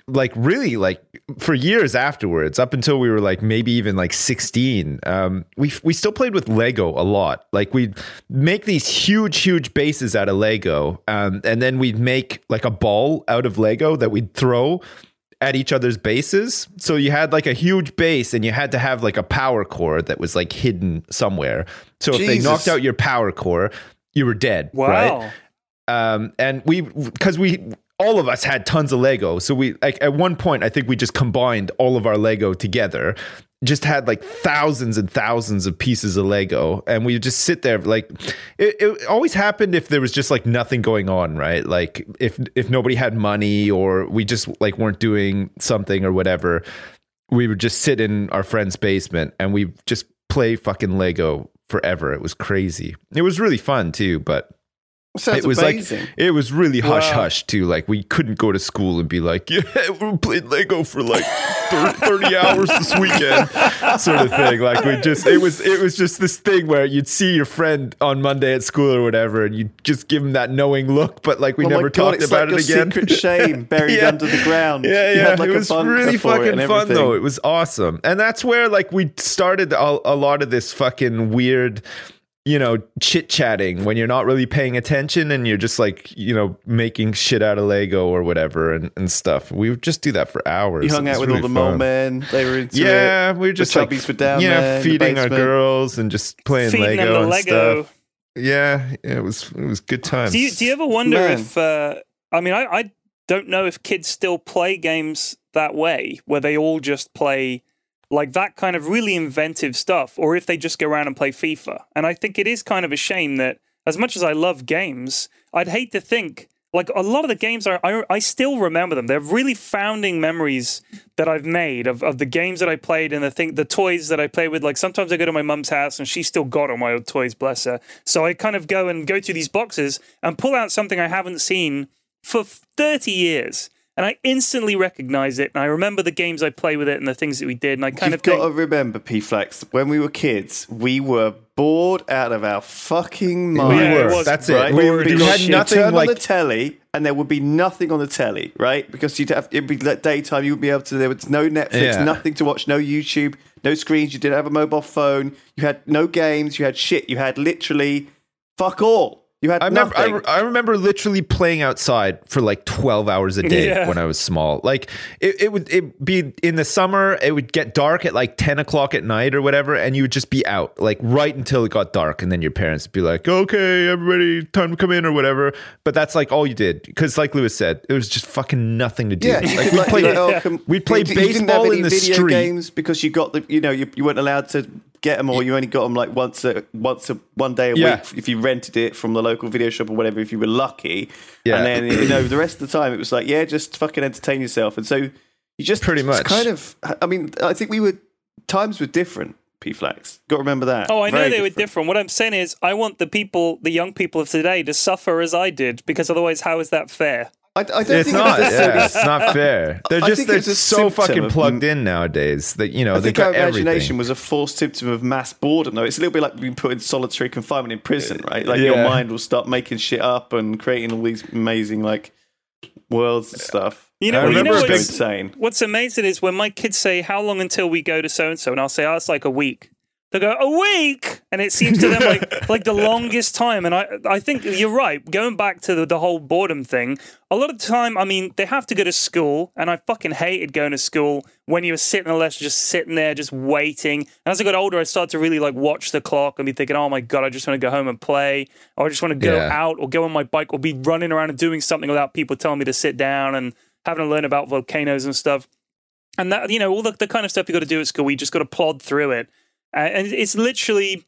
like really like for years afterwards, up until we were like maybe even like sixteen, um, we we still played with Lego a lot. Like we'd make these huge, huge bases out of Lego, um, and then we'd make like a ball out of Lego that we'd throw at each other's bases. So you had like a huge base and you had to have like a power core that was like hidden somewhere. So if Jesus. they knocked out your power core, you were dead. Wow. Right? Um, and we, because we, all of us had tons of Lego. So we, like at one point, I think we just combined all of our Lego together, just had like thousands and thousands of pieces of Lego. And we just sit there like, it, it always happened if there was just like nothing going on, right? Like if, if nobody had money or we just like weren't doing something or whatever, we would just sit in our friend's basement and we just play fucking Lego forever. It was crazy. It was really fun too, but Sounds it was amazing. like it was really hush Wow. hush too. Like we couldn't go to school and be like, yeah, we played Lego for like thirty hours this weekend, sort of thing. Like we just it was it was just this thing where you'd see your friend on Monday at school or whatever, and you just give him that knowing look, but like we Oh my never God, talked it's about like it your again. secret shame buried Yeah. under the ground. Yeah, You yeah, had like it a was bunker really for it fucking and fun everything. though. It was awesome, and that's where like we started a, a lot of this fucking weird, you know, chit chatting when you're not really paying attention and you're just like, you know, making shit out of Lego or whatever and, and stuff. We would just do that for hours. You hung It was out with really all the fun. mole men. They were into Yeah, it. we were just the like, chubbies were down yeah, there in the feeding our basement. girls and just playing Feeding them Lego the and Lego. stuff. Yeah, yeah, it was it was good times. Do you, do you ever wonder Man. if, uh, I mean, I, I don't know if kids still play games that way, where they all just play like that kind of really inventive stuff, or if they just go around and play FIFA. And I think it is kind of a shame that as much as I love games, I'd hate to think, like a lot of the games, are, I, I still remember them. They're really founding memories that I've made of, of the games that I played and the thing, the toys that I play with. Like sometimes I go to my mum's house and she's still got all my old toys, bless her. So I kind of go and go through these boxes and pull out something I haven't seen for thirty years. And I instantly recognize it. And I remember the games I play with it and the things that we did. And I kind You've of think, got to remember, P-Flex, when we were kids, we were bored out of our fucking we minds. Yeah, it were. was That's right? it. We, boring we as had shit. nothing Turn like on the telly, and there would be nothing on the telly, right? Because you'd have it'd be like daytime. You wouldn't be able to. There was no Netflix, Yeah. nothing to watch, no YouTube, no screens. You didn't have a mobile phone. You had no games. You had shit. You had literally fuck all. You had I remember, I, nothing. re- I remember literally playing outside for like twelve hours a day Yeah. when I was small. Like it, it would it be in the summer, it would get dark at like ten o'clock at night or whatever. And you would just be out like right until it got dark. And then your parents would be like, okay, everybody time to come in or whatever. But that's like all you did. Because like Lewis said, it was just fucking nothing to do. Yeah, you like could we'd like, play, like, oh, come- we'd play you didn't have baseball any in the video street. games because you got the you know you, you weren't allowed to get them, or you only got them like once a once a one day a Yeah. week if you rented it from the local video shop or whatever, if you were lucky. Yeah. And then you know the rest of the time it was like, yeah, just fucking entertain yourself. And so you just Pretty it's much. kind of. I mean, I think we were times were different. P-Flex, got to remember that. oh, I know Very they were different. What I'm saying is, I want the people, the young people of today, to suffer as I did, because otherwise, how is that fair? I, I don't It's think not. it's Yeah, it's not fair. They're I just think they're it's a so symptom fucking of- plugged in nowadays that you know I they think our got imagination everything. was a forced symptom of mass boredom, though. It's a little bit like being put in solitary confinement in prison, right? Like your Yeah. mind will start making shit up and creating all these amazing like worlds and stuff. You know, I you know remember what's, insane. what's amazing is when my kids say, how long until we go to so-and-so? And I'll say, oh, it's like a week. They go, a week? And it seems to them like like the longest time. And I I think you're right. Going back to the, the whole boredom thing, a lot of the time, I mean, they have to go to school. And I fucking hated going to school when you were sitting on the left, just sitting there, just waiting. And as I got older, I started to really like watch the clock and be thinking, oh my God, I just want to go home and play. Or I just want to go Yeah. out or go on my bike or be running around and doing something without people telling me to sit down and having to learn about volcanoes and stuff. And that, you know, all the, the kind of stuff you got to do at school, you just got to plod through it. Uh, and it's literally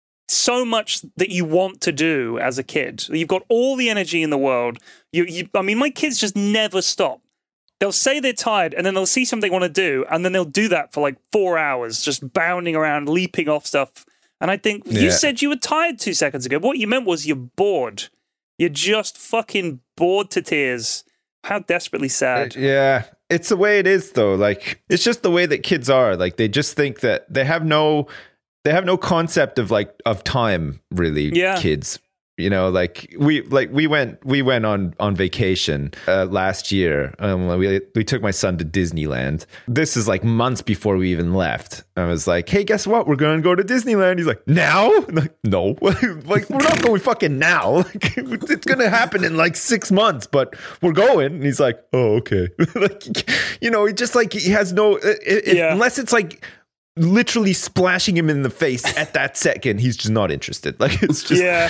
so much that you want to do as a kid. You've got all the energy in the world. You, you, I mean, my kids just never stop. They'll say they're tired, and then they'll see something they want to do, and then they'll do that for like four hours, just bounding around, leaping off stuff. And I think, you Yeah. said you were tired two seconds ago. What you meant was you're bored. You're just fucking bored to tears. How desperately sad. Yeah, it's the way it is though. Like it's just the way that kids are. Like they just think that they have no they have no concept of like of time really. Yeah. Kids. You know, like we like we went we went on on vacation uh, last year. Um, we we took my son to Disneyland. This is like months before we even left. I was like, "Hey, guess what? We're going to go to Disneyland." He's like, "Now?" I'm like, no, like we're not going fucking now. Like, it's going to happen in like six months, but we're going. And he's like, "Oh, okay." Like, you know, he just like he has no it, it, Yeah. unless it's like literally splashing him in the face at that second, he's just not interested. Like it's just Yeah.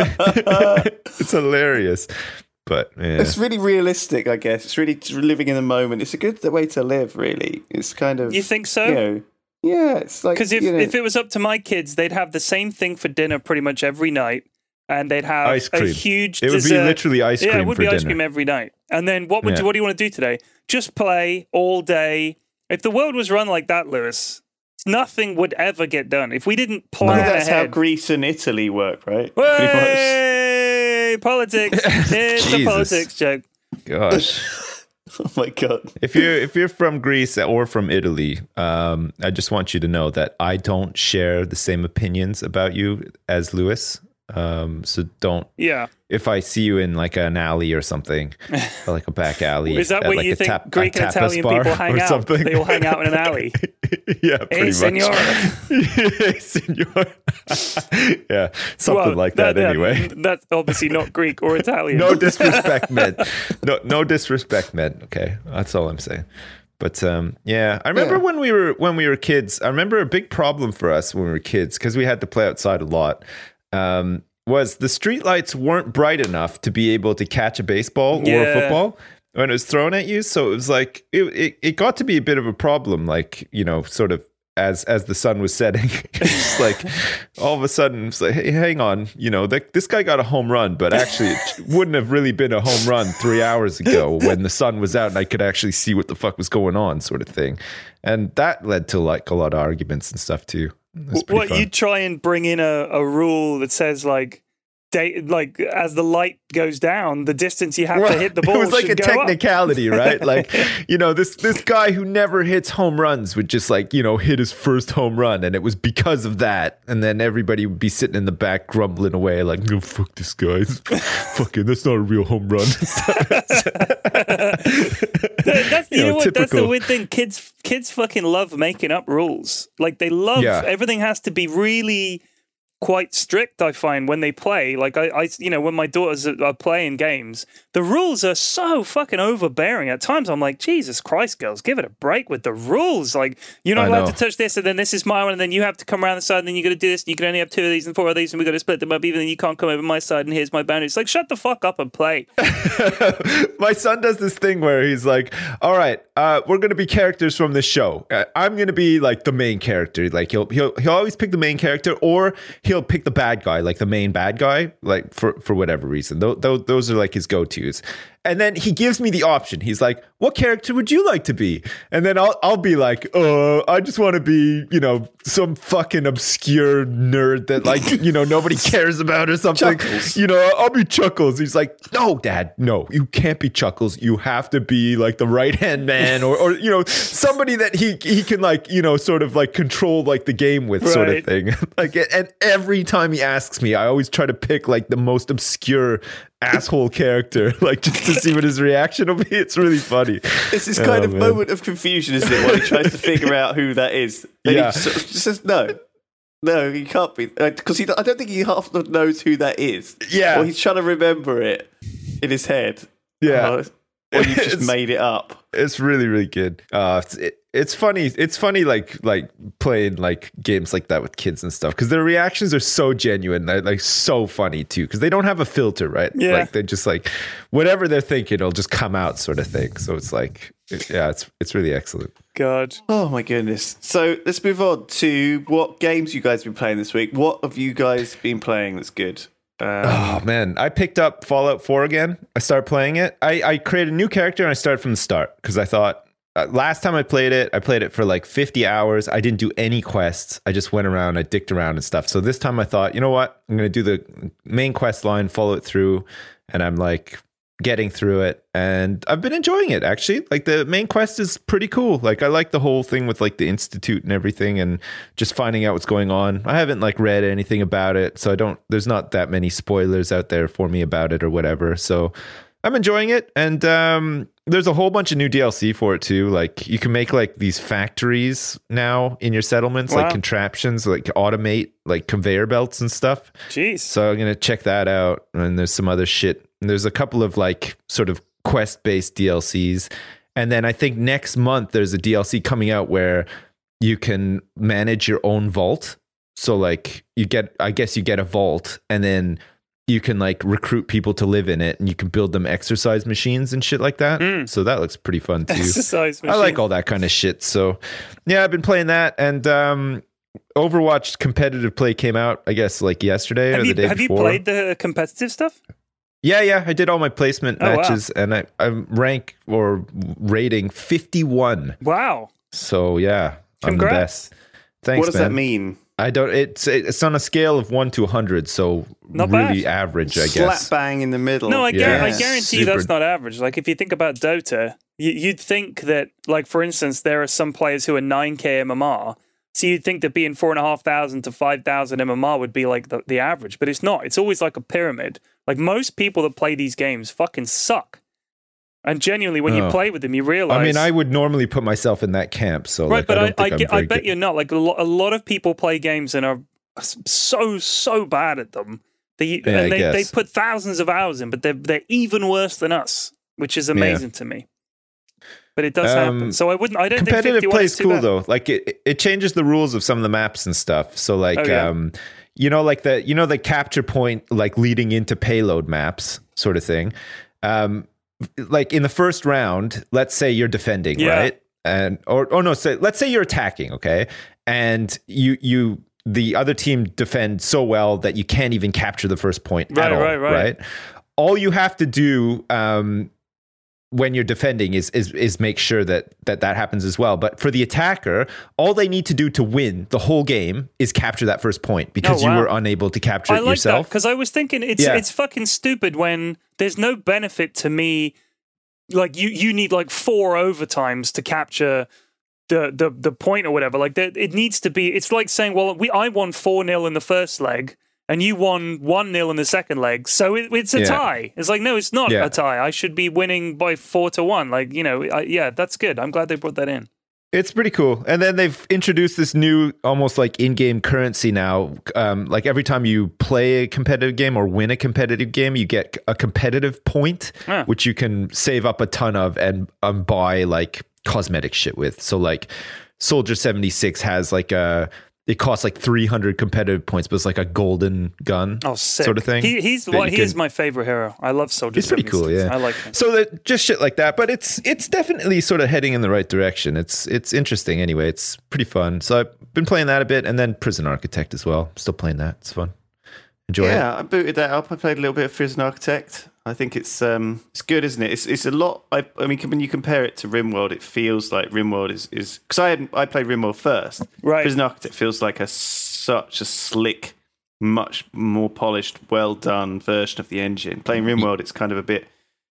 it's hilarious. But yeah. It's really realistic, I guess. It's really living in the moment. It's a good way to live, really. It's kind of You think so? You know, yeah, it's like Because if, you know, if it was up to my kids, they'd have the same thing for dinner pretty much every night. And they'd have Ice a cream. huge It would be dessert. literally ice Yeah, cream it would for be ice dinner. cream every night. And then what would Yeah. you, what do you want to do today? Just play all day. If the world was run like that, Lewis, nothing would ever get done. If we didn't I plan think that's how ahead. Greece and Italy work, right? Pretty much. Hey, politics. It's a Jesus. politics joke. Gosh. Oh my god. If you're if you're from Greece or from Italy, um, I just want you to know that I don't share the same opinions about you as Lewis. Um, so don't. Yeah. If I see you in like an alley or something, or like a back alley, Is that at where like you a think tap- Greek a and tapas Italian bar people hang or out? something? They all hang out in an alley. Yeah, Hey, pretty senor. much. Hey, senor. Yeah, something Well, like that, yeah, anyway. That's obviously not Greek or Italian. No disrespect meant. No, no disrespect meant. Okay, that's all I'm saying. But um, yeah, I remember Yeah. when we were when we were kids. I remember a big problem for us when we were kids because we had to play outside a lot. Um, was the streetlights weren't bright enough to be able to catch a baseball or a Yeah. football when it was thrown at you. So it was like it, it it got to be a bit of a problem. Like, you know, sort of as as the sun was setting, it's like all of a sudden it's like, hey, hang on, you know, th- this guy got a home run, but actually it wouldn't have really been a home run three hours ago when the sun was out and I could actually see what the fuck was going on, sort of thing. And that led to like a lot of arguments and stuff too. It was pretty What fun. you try and bring in a, a rule that says like, day, like as the light goes down, the distance you have Well, to hit the ball it was like should a go up. technicality, right? Like, you know, this this guy who never hits home runs would just like, you know, hit his first home run, and it was because of that. And then everybody would be sitting in the back grumbling away, like, "Oh, fuck this guy, fucking, that's not a real home run." That's you, You know, know, what? That's the typical. weird thing. Kids, kids fucking love making up rules. Like they love Yeah. everything has to be really quite strict. I find when they play, like I, I, you know, when my daughters are are playing games, the rules are so fucking overbearing. At times, I'm like, Jesus Christ, girls, give it a break with the rules. Like you're not I allowed know. to touch this, and then this is my one, and then you have to come around the side, and then you got to do this. And you can only have two of these and four of these, and we got to split them up. Even then, you can't come over my side, and here's my boundary. It's like shut the fuck up and play. My son does this thing where he's like, all right, uh, we're going to be characters from this show. Uh, I'm going to be like the main character. Like he'll, he'll, he'll always pick the main character, or he'll pick the bad guy, like the main bad guy, like for, for whatever reason. Those, those, those are like his go-tos. And then he gives me the option. He's like, what character would you like to be? And then I'll I'll be like, uh, I just want to be, you know, some fucking obscure nerd that like, you know, nobody cares about or something. Chuckles. You know, I'll be Chuckles. He's like, no, Dad, no, you can't be Chuckles. You have to be like the right-hand man or, or you know, somebody that he he can like, you know, sort of like control like the game with sort of Right. thing. Like, and every time he asks me, I always try to pick like the most obscure asshole character, like just to see what his reaction will be. It's really funny. It's this kind Oh, of man. moment of confusion, isn't it, when he tries to figure out who that is. Then Yeah. he just, sort of just says, no, no, he can't be. Because he, I don't think he half knows who that is. Yeah. Or he's trying to remember it in his head. Yeah. Uh, or you've just It's- made it up. It's really, really good. Uh, it's, it, it's funny. It's funny, like like playing like games like that with kids and stuff, because their reactions are so genuine. They're like so funny too, because they don't have a filter, right? Yeah. Like they're just like whatever they're thinking, it'll just come out, sort of thing. So it's like, it- yeah, it's it's really excellent. God. Oh my goodness. So let's move on to what games you guys have been playing this week. What have you guys been playing that's good? Um, Oh man, I picked up Fallout four again. I started playing it. I, I created a new character and I started from the start because I thought uh, last time I played it, I played it for like fifty hours. I didn't do any quests. I just went around, I dicked around and stuff. So this time I thought, you know what? I'm going to do the main quest line, follow it through. And I'm like getting through it, and I've been enjoying it actually. Like the main quest is pretty cool. Like I like the whole thing with like the Institute and everything, and just finding out what's going on. I haven't like read anything about it, so I don't. There's not that many spoilers out there for me about it or whatever. So I'm enjoying it, and um, there's a whole bunch of new D L C for it too. Like you can make like these factories now in your settlements, Wow. like contraptions, like automate like conveyor belts and stuff. Jeez. So I'm gonna check that out. And there's some other shit. And there's a couple of like sort of quest based D L Cs, and then I think next month there's a D L C coming out where you can manage your own vault. So like you get, I guess you get a vault, and then you can like recruit people to live in it, and you can build them exercise machines and shit like that. Mm. So that looks pretty fun too. Exercise I like machine. all that kind of shit. So yeah, I've been playing that, and um, Overwatch competitive play came out, I guess, like yesterday Have or you the day have you before. played the competitive stuff? Yeah, yeah, I did all my placement Oh, wow. matches, and I, I'm rank or rating fifty-one. Wow. So yeah, I'm the Congrats. best. Thanks, What does man. that mean? I don't. It's it's on a scale of one to a hundred, so Not really bad. average, I Slap guess. bang in the middle. No, I, Yeah. guar- I guarantee you Super. that's not average. Like if you think about Dota, you, you'd think that, like for instance, there are some players who are nine K M M R. So you'd think that being four and a half thousand to five thousand M M R would be like the, the average, but it's not. It's always like a pyramid. Like most people that play these games fucking suck. And genuinely, when you Oh. play with them, you realize. I mean, I would normally put myself in that camp, so right, like, but I I, don't I, think I'm get- I very bet good. you're not. Like a lot, a lot of people play games and are so so bad at them. They Yeah, I and they, they guess. put thousands of hours in, but they're they're even worse than us, which is amazing to me. But it does Um, happen. So I wouldn't. I don't think Competitive fifty-one play is is too cool bad. though. Like it, it changes the rules of some of the maps and stuff. So like, Oh, yeah. um, you know, like the you know the capture point, like leading into payload maps, sort of thing. Um, like in the first round, let's say you're defending, Yeah. right? And or or no, say let's say you're attacking, okay? And you you the other team defend so well that you can't even capture the first point Right, at all, right, right. right? All you have to do um, when you're defending is is is make sure that that that happens as well. But for the attacker, all they need to do to win the whole game is capture that first point because Oh, wow. you were unable to capture I it like yourself. that because I was thinking it's Yeah. it's fucking stupid when there's no benefit to me. Like you, you need like four overtimes to capture the the the point or whatever. Like there, it needs to be. It's like saying, well, we I won four nil in the first leg, and you won one nil in the second leg, so it, it's a Yeah. tie. It's like no, it's not Yeah. a tie. I should be winning by four to one. Like you know, I, yeah, that's good. I'm glad they brought that in. It's pretty cool. And then they've introduced this new, almost like in-game currency now. Um, like every time you play a competitive game or win a competitive game, you get a competitive point, Ah. which you can save up a ton of and um, buy like cosmetic shit with. So like Soldier seventy-six has like a, it costs like three hundred competitive points, but it's like a golden gun Oh, sick. sort of thing. He, he's that what you he is can- my favorite hero. I love Soldier. It's pretty cool, seventy-six. yeah. I like him. So that just shit like that, but it's it's definitely sort of heading in the right direction. It's it's interesting anyway. It's pretty fun. So I've been playing that a bit, and then Prison Architect as well. Still playing that. It's fun. Enjoy it. Yeah, I booted that up. I played a little bit of Prison Architect. I think it's um it's good, isn't it? It's it's a lot. I I mean, when you compare it to RimWorld, it feels like RimWorld is is because I had, I played RimWorld first. Right. Prison Architect feels like a such a slick, much more polished, well done version of the engine. Playing RimWorld, it's kind of a bit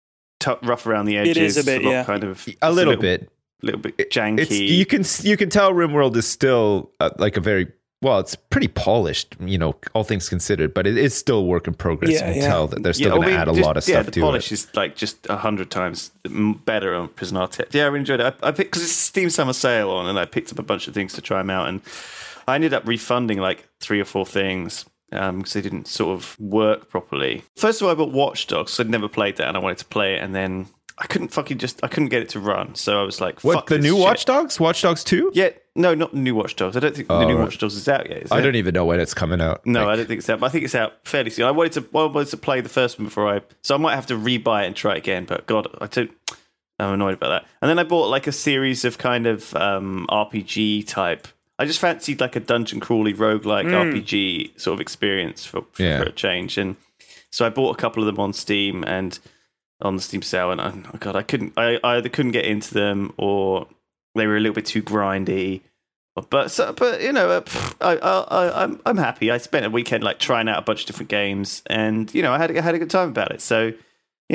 t- rough around the edges. It is a bit, lot yeah. Kind of A it's little bit. little bit janky. It's you can you can tell RimWorld is still uh, like a very well. It's pretty polished, you know, all things considered, but it is still a work in progress. Yeah, you can yeah. tell that they're still I going to mean, add a just- lot of yeah, stuff the to polish it. is like just a hundred times better on Prison Architect. Yeah, I enjoyed it. I, I picked because it's Steam Summer Sale on, and I picked up a bunch of things to try them out, and I ended up refunding like three or four things um, because they didn't sort of work properly. First of all, I bought Watch Dogs, so I'd never played that, and I wanted to play it, and then I couldn't fucking just I couldn't get it to run, so I was like, What Fuck the this new shit. Watch Dogs? Watch Dogs two? Yeah, no, not the new Watch Dogs. I don't think the Oh, new right. Watch Dogs is out yet. Is I it? don't even know when it's coming out. No, Like, I don't think it's out. But I think it's out fairly soon. I wanted to, I wanted to play the first one before I, so I might have to rebuy it and try it again. But God, I don't. I'm annoyed about that. And then I bought like a series of kind of um, R P G type. I just fancied like a dungeon crawly roguelike R P G sort of experience for, for, Yeah. for a change. And so I bought a couple of them on Steam and on the Steam sale. And I, oh God, I couldn't. I, I either couldn't get into them or they were a little bit too grindy. But so, but you know, uh, pff, I, I, I, I'm I'm happy. I spent a weekend like trying out a bunch of different games, and you know, I had I had a good time about it. So, yeah,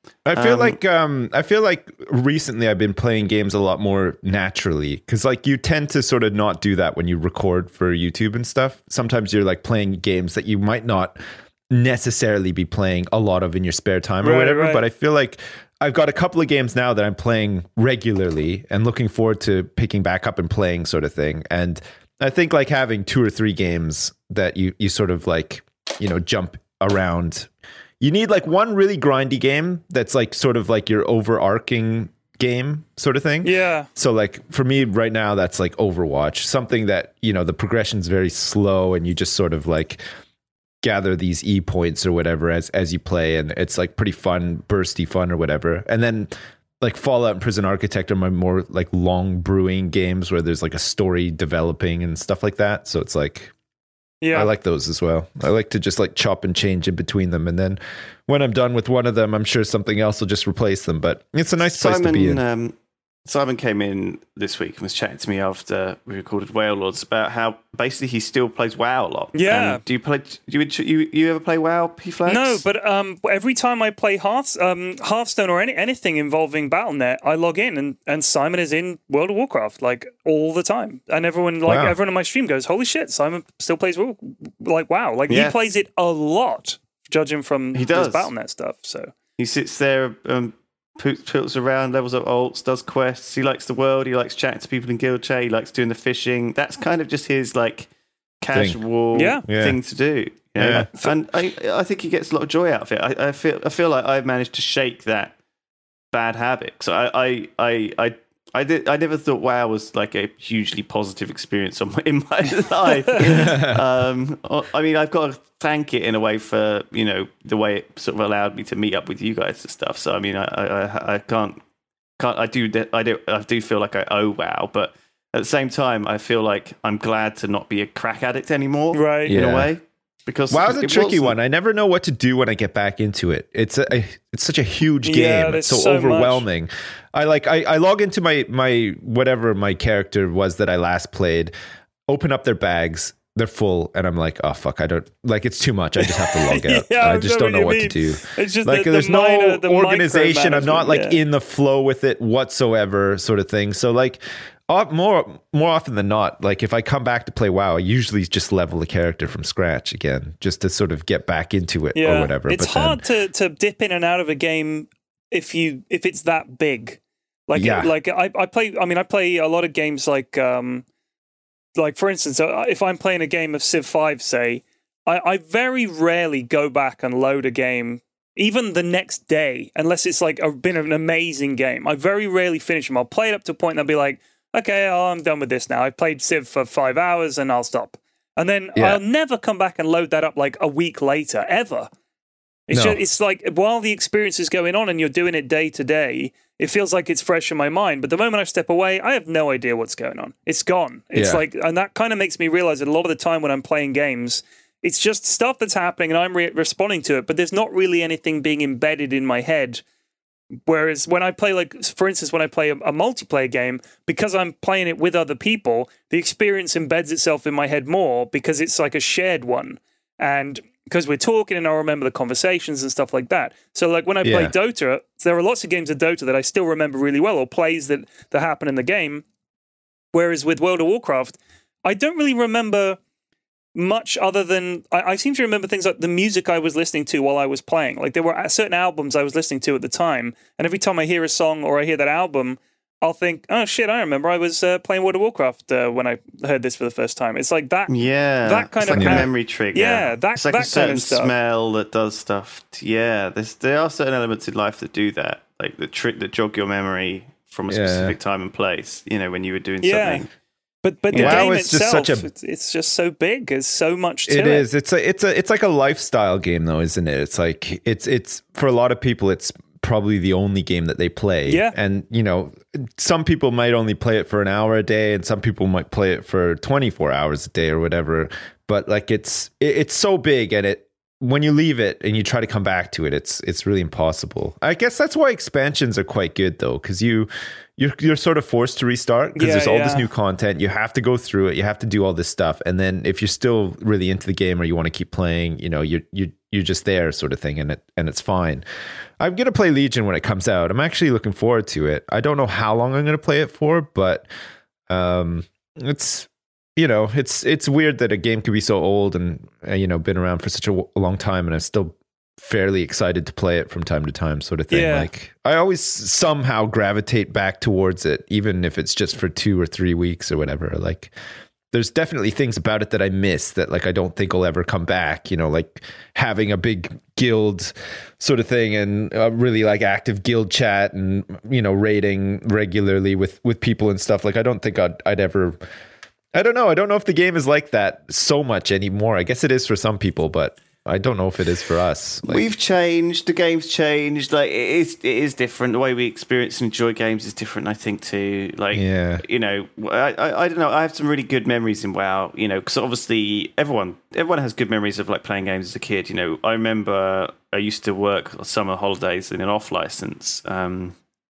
I feel Um, like um, I feel like recently I've been playing games a lot more naturally because like you tend to sort of not do that when you record for YouTube and stuff. Sometimes you're like playing games that you might not necessarily be playing a lot of in your spare time or Right, whatever. right. But I feel like I've got a couple of games now that I'm playing regularly and looking forward to picking back up and playing sort of thing. And I think like having two or three games that you you sort of like, you know, jump around. You need like one really grindy game that's like sort of like your overarching game sort of thing. Yeah. So like for me right now, that's like Overwatch, something that, you know, the progression's very slow and you just sort of like gather these E points or whatever as, as you play. And it's like pretty fun, bursty fun or whatever. And then like Fallout and Prison Architect are my more like long brewing games where there's like a story developing and stuff like that. So it's like, Yeah. I like those as well. I like to just like chop and change in between them. And then when I'm done with one of them, I'm sure something else will just replace them. But it's a nice place to be in. Simon, um, Simon came in this week and was chatting to me after we recorded Whale Lords about how basically he still plays WoW a lot. Yeah. Um, do you play? Do you, you you ever play WoW, P-Flax? No, but um, every time I play Hearth, um, Hearthstone or any, anything involving Battle dot net, I log in and, and Simon is in World of Warcraft like all the time, and everyone like Wow. everyone on my stream goes, "Holy shit, Simon still plays Wo- like WoW!" Like Yeah. he plays it a lot, judging from He his does. Battle dot net stuff. So He sits there, um, poots around, levels up ults, does quests. He likes the world. He likes chatting to people in guild chat. He likes doing the fishing. That's kind of just his like casual Yeah. Yeah. thing to do. You know? Yeah. And I, I think he gets a lot of joy out of it. I, I feel, I feel like I've managed to shake that bad habit. So I, I, I, I, I did. I never thought WoW was like a hugely positive experience on my, in my life. um, I mean, I've got to thank it in a way for you know the way it sort of allowed me to meet up with you guys and stuff. So I mean, I, I, I can't, can't. I do. I do. I do feel like I owe WoW, but at the same time, I feel like I'm glad to not be a crack addict anymore. right, In Yeah. a way. Because WoW's a it tricky wasn't- one. I never know what to do when I get back into it. It's a, it's such a huge game. Yeah, it's there's so, so much. overwhelming. I like I, I log into my my whatever my character was that I last played, open up their bags, they're full, and I'm like, oh fuck, I don't like it's too much. I just have to log out. Yeah, I just I don't know know what what you to mean. do. It's just Like the- the there's minor- no the organization. I'm not like micromanagement, yeah. in the flow with it whatsoever, sort of thing. So like Uh, more more often than not, like if I come back to play WoW, I usually just level the character from scratch again, just to sort of get back into it yeah. or whatever. It's but then- hard to, to dip in and out of a game if you if it's that big. Like Yeah. like I, I play. I mean, I play a lot of games like um like for instance, uh, if I'm playing a game of Civ five, say, I, I very rarely go back and load a game. Even the next day, unless it's like a, been an amazing game, I very rarely finish them. I'll play it up to a point and I'll be like, okay, oh, I'm done with this now. I've played Civ for five hours and I'll stop. And then Yeah. I'll never come back and load that up like a week later, ever. It's No. just, it's like while the experience is going on and you're doing it day to day, it feels like it's fresh in my mind. But the moment I step away, I have no idea what's going on. It's gone. It's Yeah. like, and that kind of makes me realize that a lot of the time when I'm playing games, it's just stuff that's happening and I'm re- responding to it, but there's not really anything being embedded in my head. Whereas when I play, like, for instance, when I play a, a multiplayer game, because I'm playing it with other people, the experience embeds itself in my head more because it's like a shared one. And because we're talking and I remember the conversations and stuff like that. So like when I play Yeah. Dota, there are lots of games of Dota that I still remember really well, or plays that, that happen in the game. Whereas with World of Warcraft, I don't really remember much other than I, I seem to remember things like the music I was listening to while I was playing. Like there were certain albums I was listening to at the time, and every time I hear a song or I hear that album, I'll think, "Oh shit, I remember I was uh, playing World of Warcraft uh, when I heard this for the first time." It's like that. Yeah, that kind it's of like a app- memory trigger. Yeah, that- it's like that a kind certain of stuff. smell that does stuff. To, yeah, there's there are certain elements in life that do that, like the trick that jog your memory from a Yeah. specific time and place. You know, when you were doing Yeah. something. But but the Yeah. game WoW is just itself, such a- it's, it's just so big. There's so much to it. It is. It's a. It's a. It's like a lifestyle game, though, isn't it? It's like it's. It's for a lot of people. It's probably the only game that they play. Yeah. And you know, some people might only play it for an hour a day, and some people might play it for twenty-four hours a day or whatever. But like, it's it, it's so big, and it when you leave it and you try to come back to it, it's it's really impossible. I guess that's why expansions are quite good, though, because you. You're you're sort of forced to restart because Yeah, there's all this yeah. new content. You have to go through it. You have to do all this stuff, and then if you're still really into the game or you want to keep playing, you know, you you you're just there sort of thing, and it and it's fine. I'm gonna play Legion when it comes out. I'm actually looking forward to it. I don't know how long I'm gonna play it for, but um, it's you know it's it's weird that a game could be so old and uh, you know been around for such a, w- a long time, and I'm still fairly excited to play it from time to time, sort of thing. Yeah. Like I always somehow gravitate back towards it, even if it's just for two or three weeks or whatever. Like there's definitely things about it that I miss that like I don't think will ever come back, you know, like having a big guild sort of thing and a really like active guild chat and, you know, raiding regularly with with people and stuff. Like I don't think I'd, I'd ever I don't know. I don't know if the game is like that so much anymore. I guess it is for some people, but I don't know if it is for us. Like, We've changed. The game's changed. Like it is, it is different. The way we experience and enjoy games is different. I think too. Like, Yeah. you know, I, I, I don't know. I have some really good memories in WoW. You know, because obviously everyone, everyone has good memories of like playing games as a kid. You know, I remember I used to work summer holidays in an off license, um,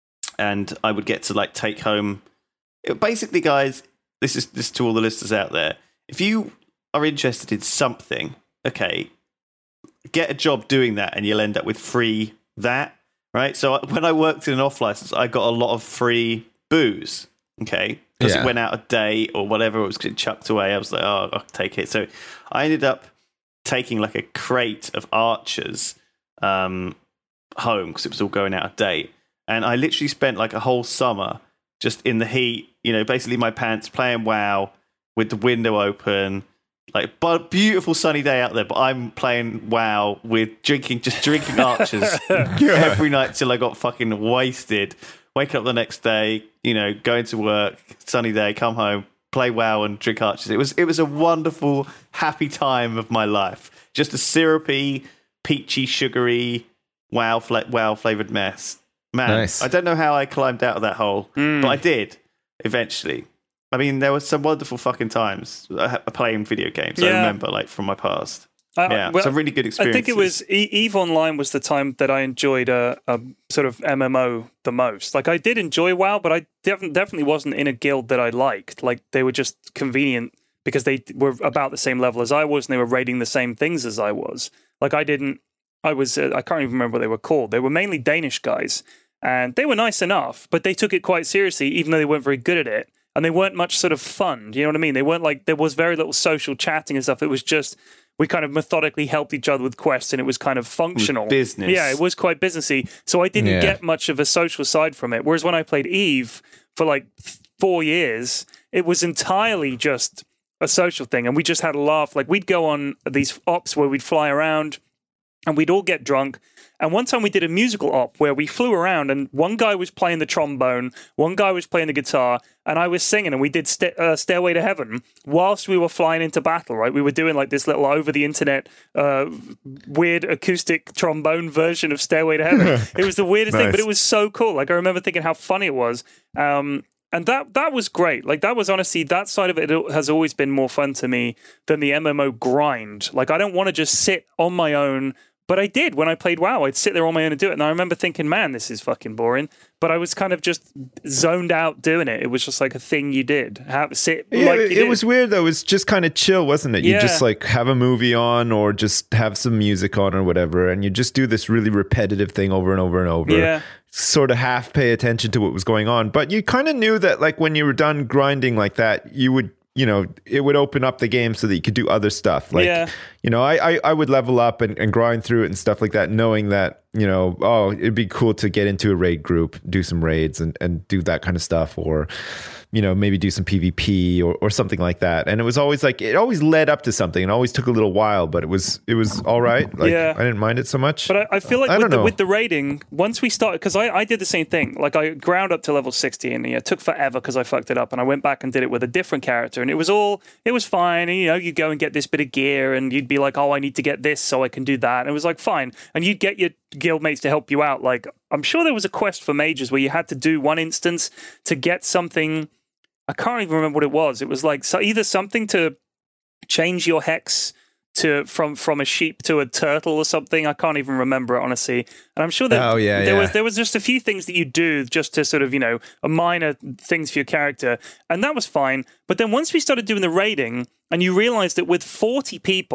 and I would get to like take home. Basically, guys, this is this is to all the listeners out there. If you are interested in something, okay, get a job doing that and you'll end up with free that, right? So when I worked in an off license, I got a lot of free booze, okay? Because Yeah. it went out a day or whatever, it was getting chucked away. I was like, oh, I'll take it. So I ended up taking like a crate of Archers um, home because it was all going out of date. And I literally spent like a whole summer just in the heat, you know, basically my pants playing WoW with the window open. Like, but beautiful sunny day out there, but I'm playing WoW with drinking, just drinking Archers every night till I got fucking wasted. Waking up the next day, you know, going to work, sunny day, come home, play WoW and drink Archers. It was it was a wonderful, happy time of my life. Just a syrupy, peachy, sugary WoW fla- WoW flavored mess. Man, Nice. I don't know how I climbed out of that hole, but I did eventually. I mean, there were some wonderful fucking times uh, playing video games. I Yeah. remember, like from my past. I- yeah, well, some really good I experiences. think it was E- EVE Online was the time that I enjoyed a, a sort of M M O the most. Like I did enjoy WoW, but I def- definitely wasn't in a guild that I liked. Like they were just convenient because they were about the same level as I was, and they were raiding the same things as I was. Like I didn't. I was. Uh, I can't even remember what they were called. They were mainly Danish guys, and they were nice enough, but they took it quite seriously, even though they weren't very good at it. And they weren't much sort of fun. You know what I mean? They weren't like, there was very little social chatting and stuff. It was just, we kind of methodically helped each other with quests and it was kind of functional. business. Yeah, it was quite businessy. So I didn't Yeah. get much of a social side from it. Whereas when I played EVE for like four years, it was entirely just a social thing. And we just had a laugh. Like we'd go on these ops where we'd fly around and we'd all get drunk. And one time we did a musical op where we flew around and one guy was playing the trombone, one guy was playing the guitar, and I was singing, and we did st- uh, Stairway to Heaven whilst we were flying into battle, right? We were doing like this little over-the-internet uh, weird acoustic trombone version of Stairway to Heaven. It was the weirdest thing, Nice. but it was so cool. Like I remember thinking how funny it was. Um, and that that was great. Like that was honestly, that side of it has always been more fun to me than the M M O grind. Like I don't want to just sit on my own. But I did when I played WoW. I'd sit there on my own and do it. And I remember thinking, man, this is fucking boring. But I was kind of just zoned out doing it. It was just like a thing you did. Have, sit Yeah, like you it, did. it was weird though. It was just kind of chill, wasn't it? You Yeah. just like have a movie on or just have some music on or whatever, and you just do this really repetitive thing over and over and over. Yeah. Sort of half pay attention to what was going on, but you kind of knew that like when you were done grinding like that, you would, you know, it would open up the game so that you could do other stuff. Like, Yeah. you know, I, I, I would level up and, and grind through it and stuff like that, knowing that, you know, oh, it'd be cool to get into a raid group, do some raids and, and do that kind of stuff. Or, you know, maybe do some PvP or, or something like that. And it was always like, it always led up to something. It always took a little while, but it was, it was all right. Like, Yeah. I didn't mind it so much. But I, I feel like I with don't the, know. with the raiding, once we started, because I, I did the same thing. Like I ground up to level sixty, and yeah, it took forever because I fucked it up, and I went back and did it with a different character, and it was all, it was fine. And you know, you'd go and get this bit of gear, and you'd be like, oh, I need to get this so I can do that. And it was like fine, and you'd get your guildmates to help you out. Like I'm sure there was a quest for mages where you had to do one instance to get something. I can't even remember what it was. It was like so either something to change your hex to from from a sheep to a turtle or something. I can't even remember it honestly. And I'm sure that Oh, yeah, there yeah. was there was just a few things that you do just to sort of, you know, a minor things for your character, and that was fine. But then once we started doing the raiding, and you realized that with forty people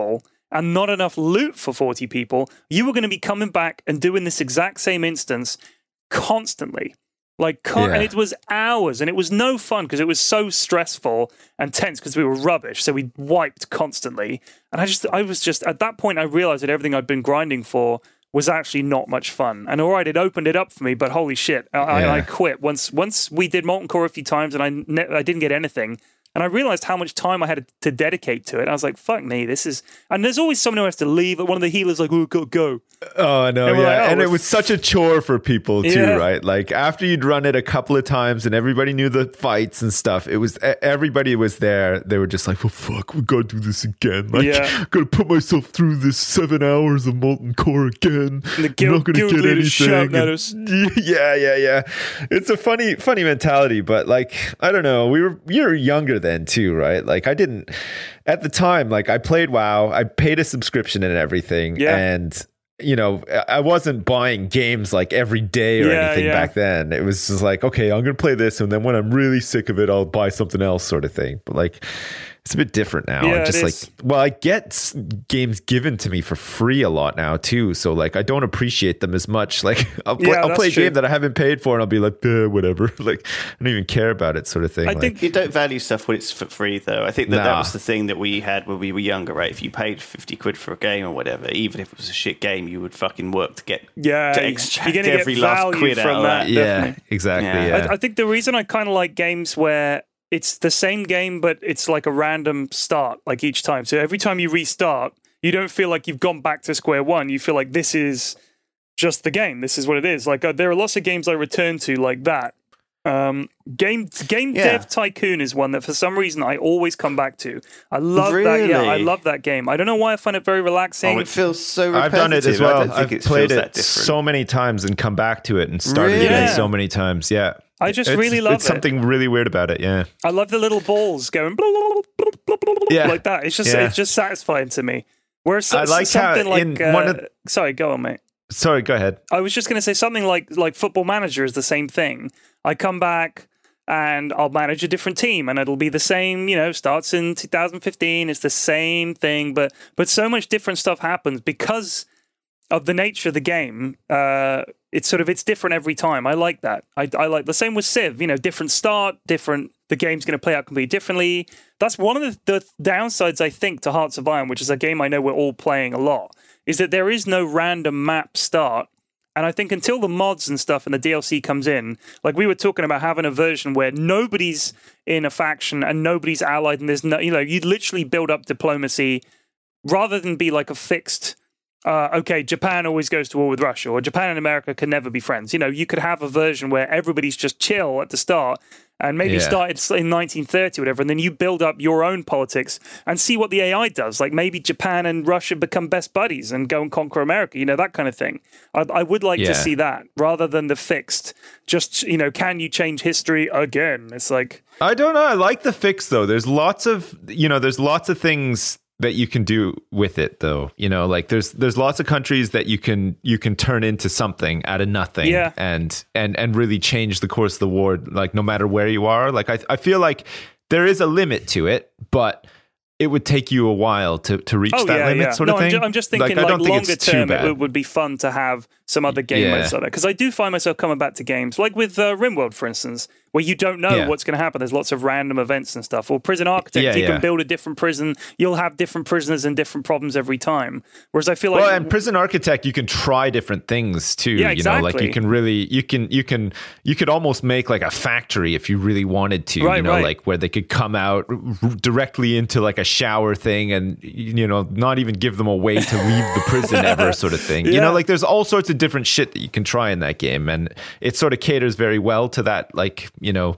and not enough loot for forty people, you were going to be coming back and doing this exact same instance constantly. Like, con- Yeah. and it was hours, and it was no fun because it was so stressful and tense because we were rubbish. So we wiped constantly. And I just, I was just, at that point, I realized that everything I'd been grinding for was actually not much fun. And all right, it opened it up for me, but holy shit, I, Yeah. I quit. Once once we did Molten Core a few times and I, ne- I didn't get anything. And I realized how much time I had to dedicate to it. I was like, fuck me, this is... And there's always someone who has to leave. One of the healers like, oh, go, go. Oh, no, And we're yeah. like, oh, and we're it was such a chore for people, too, Yeah. right? Like, after you'd run it a couple of times and everybody knew the fights and stuff, it was... e- Everybody was there. They were just like, well, fuck, we gotta do this again. Like, Yeah. gotta put myself through this seven hours of Molten Core again. And the I'm guild- not gonna guild get leader's anything. shouting at And- us. Yeah, yeah, yeah. It's a funny, funny mentality, but like, I don't know. We were, you were younger then too, right? Like, I didn't, at the time, like, I played WoW, I paid a subscription and everything. Yeah. And, you know, I wasn't buying games like every day or Yeah, anything yeah. back then. It was just like, okay, I'm going to play this. And then when I'm really sick of it, I'll buy something else, sort of thing. But like, it's a bit different now. Yeah, I'm just it like, is. well, I get s- games given to me for free a lot now too. So like, I don't appreciate them as much. Like, I'll, play, Yeah, I'll that's play a true. game that I haven't paid for, and I'll be like, eh, whatever. Like, I don't even care about it, sort of thing. I like, think You don't value stuff when it's for free, though. I think that that Nah. was the thing that we had when we were younger, right? If you paid fifty quid for a game or whatever, even if it was a shit game, you would fucking work to get Yeah, to you're extract going to get every last value quid out from of that. that. yeah, definitely. exactly. Yeah. Yeah, I, I think the reason I kind of like games where it's the same game, but it's like a random start, like each time. So every time you restart, you don't feel like you've gone back to square one. You feel like this is just the game. This is what it is. Like uh, there are lots of games I return to like that. Um, game Game Yeah. Dev Tycoon is one that for some reason I always come back to. I love that. Yeah, I Really? love that game. I don't know why I find it very relaxing. Oh, it feels so repetitive. I've done it as I well. don't think I've it played feels that it different. so many times and come back to it and started Really? again Yeah. so many times. Yeah. I just It's- really love it's it. something really weird about it. Yeah. I love the little balls going blah, blah, blah, blah, blah, blah, blah, Yeah. like that. It's just Yeah. it's just satisfying to me. Whereas so, I like how something like in uh, one of- sorry, go on, mate. Sorry, go ahead. I was just going to say something like like Football Manager is the same thing. I come back and I'll manage a different team, and it'll be the same. You know, starts in two thousand fifteen. It's the same thing, but but so much different stuff happens because of the nature of the game. Uh, it's sort of it's different every time. I like that. I, I like the same with Civ. You know, different start, different. The game's going to play out completely differently. That's one of the, the downsides I think to Hearts of Iron, which is a game I know we're all playing a lot, is that there is no random map start. And I think until the mods and stuff and the D L C comes in, like we were talking about having a version where nobody's in a faction and nobody's allied, and there's no, you know, you'd literally build up diplomacy rather than be like a fixed, uh, okay, Japan always goes to war with Russia, or Japan and America can never be friends. You know, you could have a version where everybody's just chill at the start and maybe Yeah. started in nineteen thirty or whatever, and then you build up your own politics and see what the A I does. Like maybe Japan and Russia become best buddies and go and conquer America, you know, that kind of thing. I, I would like Yeah. to see that rather than the fixed, just, you know, can you change history again? It's like, I don't know. I like the fix though. There's lots of, you know, there's lots of things that you can do with it though. You know, like there's there's lots of countries that you can you can turn into something out of nothing Yeah. and and and really change the course of the war, like no matter where you are. Like I I feel like there is a limit to it, but it would take you a while to, to reach oh that yeah, limit yeah. sort no, of thing. I'm, ju- I'm just thinking I like, don't think longer it's too term, it bad. would, would be fun to have some other game Yeah. modes like that. Because I do find myself coming back to games like with uh, RimWorld, for instance, where you don't know Yeah. what's going to happen. There's lots of random events and stuff. Or Prison Architect, Yeah, you yeah. can build a different prison. You'll have different prisoners and different problems every time. Whereas I feel like Well, and Prison Architect, you can try different things too. Yeah, You know, like exactly. you can really, you can, you can, you could almost make like a factory if you really wanted to. Right, you know, right. like where they could come out r- directly into like a shower thing, and you know, not even give them a way to leave the prison ever, sort of thing. You Yeah. know, like there's all sorts of different shit that you can try in that game, and it sort of caters very well to that, like you know.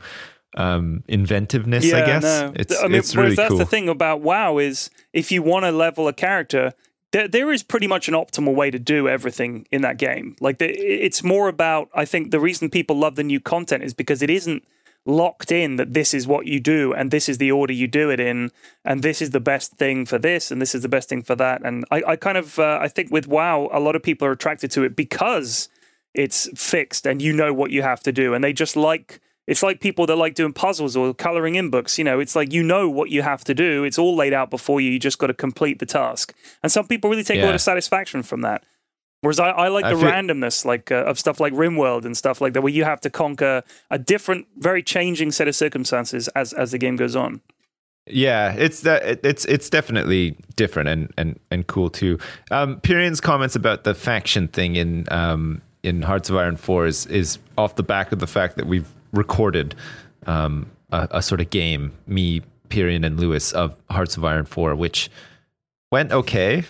Um, inventiveness, I guess. No. It's I mean, it's whereas really that's cool. the thing about WoW is if you want to level a character, there, there is pretty much an optimal way to do everything in that game. Like the, it's more about, I think the reason people love the new content is because it isn't locked in that this is what you do and this is the order you do it in and this is the best thing for this and this is the best thing for that. And I, I kind of, uh, I think with WoW, a lot of people are attracted to it because it's fixed and you know what you have to do and they just like It's like people that like doing puzzles or coloring in books. You know, it's like you know what you have to do. It's all laid out before you. You just got to complete the task. And some people really take Yeah. a lot of satisfaction from that. Whereas I, I like I the feel- randomness, like uh, of stuff like RimWorld and stuff like that, where you have to conquer a different, very changing set of circumstances as as the game goes on. Yeah, it's that it, it's it's definitely different and and and cool too. Um, Pyrian's comments about the faction thing in um, in Hearts of Iron four is is off the back of the fact that we've recorded um, a, a sort of game, me, Pyrian, and Lewis of Hearts of Iron four, which went okay.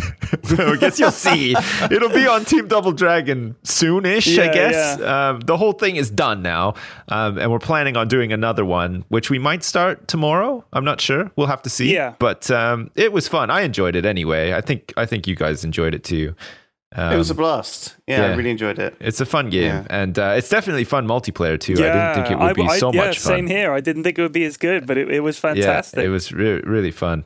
I guess you'll see. It'll be on Team Double Dragon soonish, Yeah, I guess. yeah. Um, the whole thing is done now, um, and we're planning on doing another one, which we might start tomorrow. I'm not sure. We'll have to see. Yeah. But um, it was fun. I enjoyed it anyway. I think I think you guys enjoyed it too. Um, It was a blast. Yeah, I yeah. really enjoyed it. It's a fun game, Yeah. and uh, it's definitely fun multiplayer too. I didn't think it would be I, I, so yeah, much fun. same here. I didn't think it would be as good, but it, it was fantastic. Yeah, it was re- really fun.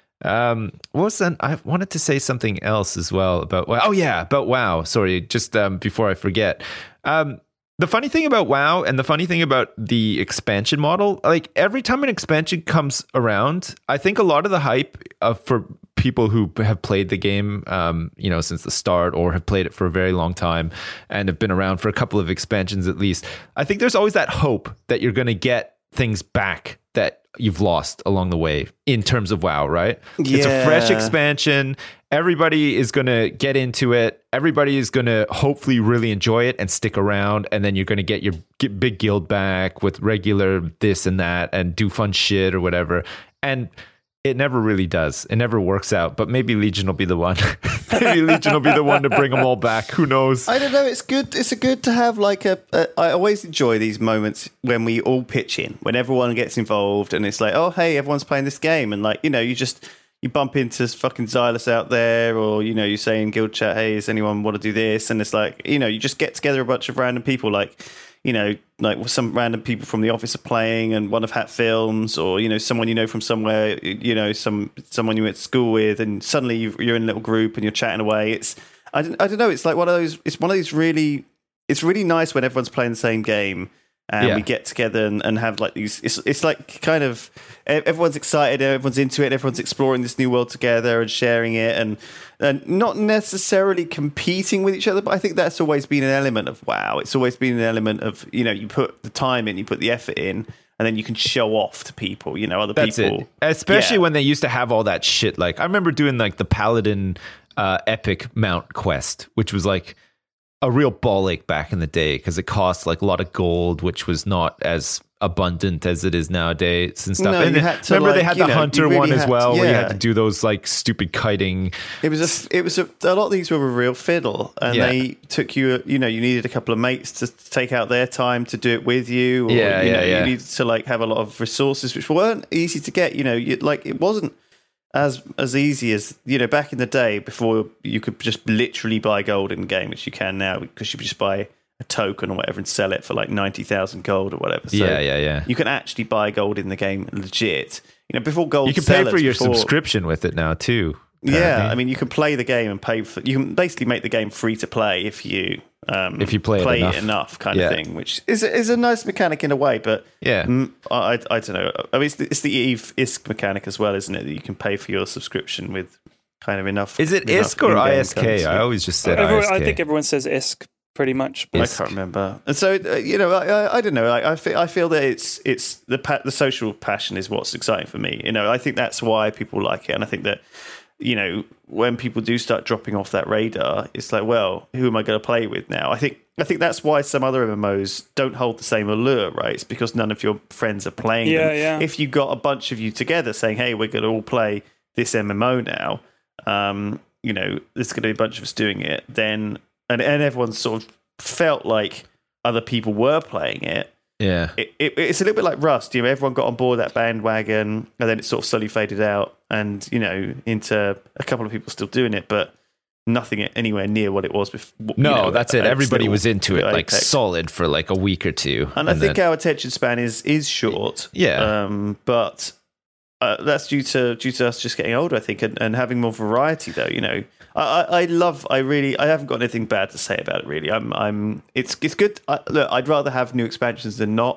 Um, what was that? I wanted to say something else as well about. Oh yeah, about WoW. Sorry, just um, before I forget. Um, the funny thing about WoW and the funny thing about the expansion model, like every time an expansion comes around, I think a lot of the hype of for people who have played the game, um, you know, since the start or have played it for a very long time and have been around for a couple of expansions at least, I think there's always that hope that you're going to get things back that you've lost along the way in terms of WoW, right? It's a fresh Yeah. expansion. Everybody is going to get into it. Everybody is going to hopefully really enjoy it and stick around. And then you're going to get your g- big guild back with regular this and that and do fun shit or whatever. And it never really does. It never works out. But maybe Legion will be the one. Maybe Legion will be the one to bring them all back. Who knows? I don't know. It's good. It's a good to have like a, a. I always enjoy these moments when we all pitch in, when everyone gets involved, and it's like, oh, hey, everyone's playing this game, and like, you know, you just you bump into fucking Xylus out there, or you know, you say in guild chat, hey, does anyone want to do this? And it's like, you know, you just get together a bunch of random people, like, you know, like some random people from the office are playing, and one of Hat Films, or you know, someone you know from somewhere, you know, some someone you went to school with, and suddenly you've, you're in a little group and you're chatting away. It's I don't, I don't know. It's like one of those. It's one of these really. It's really nice when everyone's playing the same game, and Yeah. we get together and, and have like these. It's it's like kind of everyone's excited, everyone's into it, everyone's exploring this new world together and sharing it, and and not necessarily competing with each other. But I think that's always been an element of WoW. It's always been an element of, you know, you put the time in, you put the effort in, and then you can show off to people, you know, other That's people. it. Especially Yeah. when they used to have all that shit. Like I remember doing like the Paladin uh, Epic Mount quest, which was like a real ball ache back in the day because it cost like a lot of gold, which was not as abundant as it is nowadays and stuff. No, and you then- had to, remember they like, had you the know, you Hunter really one as had- well, where you yeah. had to do those like stupid kiting. It was a, it was a, a lot of these were a real fiddle, and Yeah. they took you, you know, you needed a couple of mates to take out their time to do it with you. Or, Yeah, you yeah, know, yeah. You needed to like have a lot of resources, which weren't easy to get. You know, you, like it wasn't as as easy as, you know, back in the day before you could just literally buy gold in the game, which you can now because you just buy a token or whatever and sell it for like ninety thousand gold or whatever. So Yeah, yeah, yeah. You can actually buy gold in the game legit. You know, before gold, You can pay for sellers, your before- subscription with it now too. Yeah, apparently. I mean, you can play the game and pay for. You can basically make the game free to play if you um, If you play it enough. enough, kind Yeah. of thing. Which is is a nice mechanic in a way, but Yeah. mm, I, I I don't know. I mean, it's the, it's the Eve I S K mechanic as well, isn't it? That you can pay for your subscription with kind of enough. Is it I enough S K or in-game I S K? currency. I always just said Everyone- I S K. I think everyone says I S K pretty much. I But Is- can't remember. And so uh, you know, I, I, I don't know. I, I feel I feel that it's it's the pa- the social passion is what's exciting for me. You know, I think that's why people like it, and I think that, you know, when people do start dropping off that radar, it's like, well, who am I going to play with now? I think I think that's why some other M M Os don't hold the same allure, right? It's because none of your friends are playing Yeah, them. yeah. If you got a bunch of you together saying, hey, we're going to all play this M M O now, um, you know, there's going to be a bunch of us doing it, then and, and everyone sort of felt like other people were playing it. Yeah. It, it, it's a little bit like Rust. You know, everyone got on board that bandwagon, and then it sort of slowly faded out, and you know, into a couple of people still doing it, but nothing anywhere near what it was before. No, you know, that's it. at its Everybody little was into it, like apex. solid for like a week or two. And, I think then- our attention span is is short. Yeah. um, but uh, that's due to due to us just getting older, I think, and, and having more variety. Though, you know, I, I, I love. I really. I haven't got anything bad to say about it. Really, I'm. I'm. It's it's good. I, look, I'd rather have new expansions than not.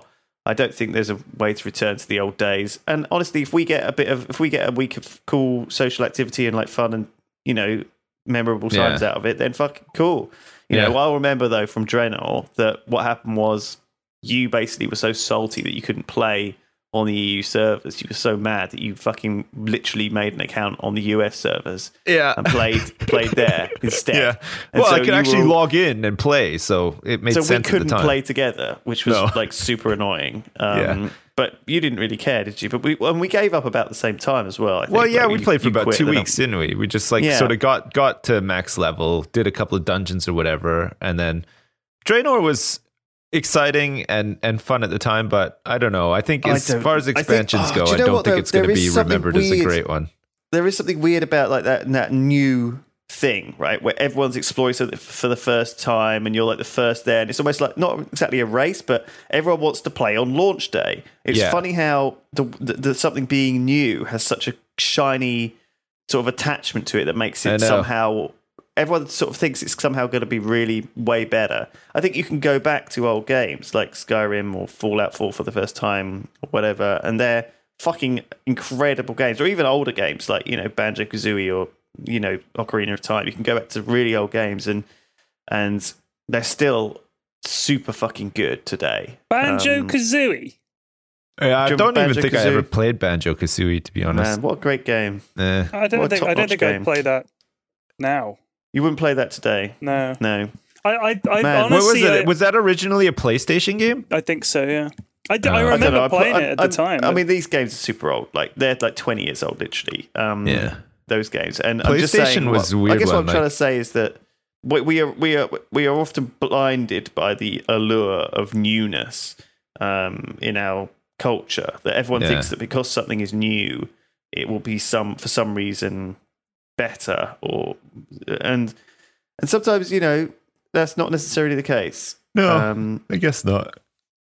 I don't think there's a way to return to the old days. And honestly, if we get a bit of, if we get a week of cool social activity and like fun and, you know, memorable times Yeah. out of it, then fucking cool. You Yeah. know, I'll remember though from Draenor that what happened was you basically were so salty that you couldn't play on the E U servers. You were so mad that you fucking literally made an account on the U S servers Yeah. and played played there instead. Yeah. And Well, so I could you actually were- log in and play, so it made so we sense at the couldn't time. play together, which was No. like super annoying. Um, Yeah. But you didn't really care, did you? But we and we gave up about the same time as well. I think. Well, yeah, Like, we you- played for you about quit, two then I- weeks, didn't we? We just like Yeah. sort of got got to max level, did a couple of dungeons or whatever, and then Draenor was exciting and, and fun at the time, but I don't know. I think I as don't- far as I think- expansions oh, go, do you I know don't what, think though? it's going to There be is something remembered as a weird. great one. There is something weird about like that that new thing, right? Where everyone's exploring for the first time, and you're like the first there, and it's almost like not exactly a race, but everyone wants to play on launch day. It's Yeah. funny how the, the, the something being new has such a shiny sort of attachment to it that makes I it know. somehow. Everyone sort of thinks it's somehow going to be really way better. I think you can go back to old games like Skyrim or Fallout four for the first time or whatever, and they're fucking incredible games, or even older games like, you know, Banjo-Kazooie or, you know, Ocarina of Time. You can go back to really old games and and they're still super fucking good today. Banjo Um, Kazooie. Yeah, I Do you don't remember even think I Banjo-Kazooie? ever played Banjo Kazooie, to be honest. Man, what a great game. Eh. I don't What a think I don't top-notch think game. I'd play that now. You wouldn't play that today. No, No. I I, I Man, honestly What was it? I, was that originally a PlayStation game? I think so. Yeah, I, d- Uh, I I don't I don't remember know. I put- playing I- it at I- the time. I but- mean, these games are super old. Like they're like twenty years old, literally. Um, Yeah. those games. And I'm just PlayStation saying, was what- a weird I guess what one, I'm trying like- to say is that we, we are we are we are often blinded by the allure of newness um, in our culture. That everyone Yeah. thinks that because something is new, it will be some for some reason better, or and and sometimes, you know, that's not necessarily the case. No, Um, I guess not.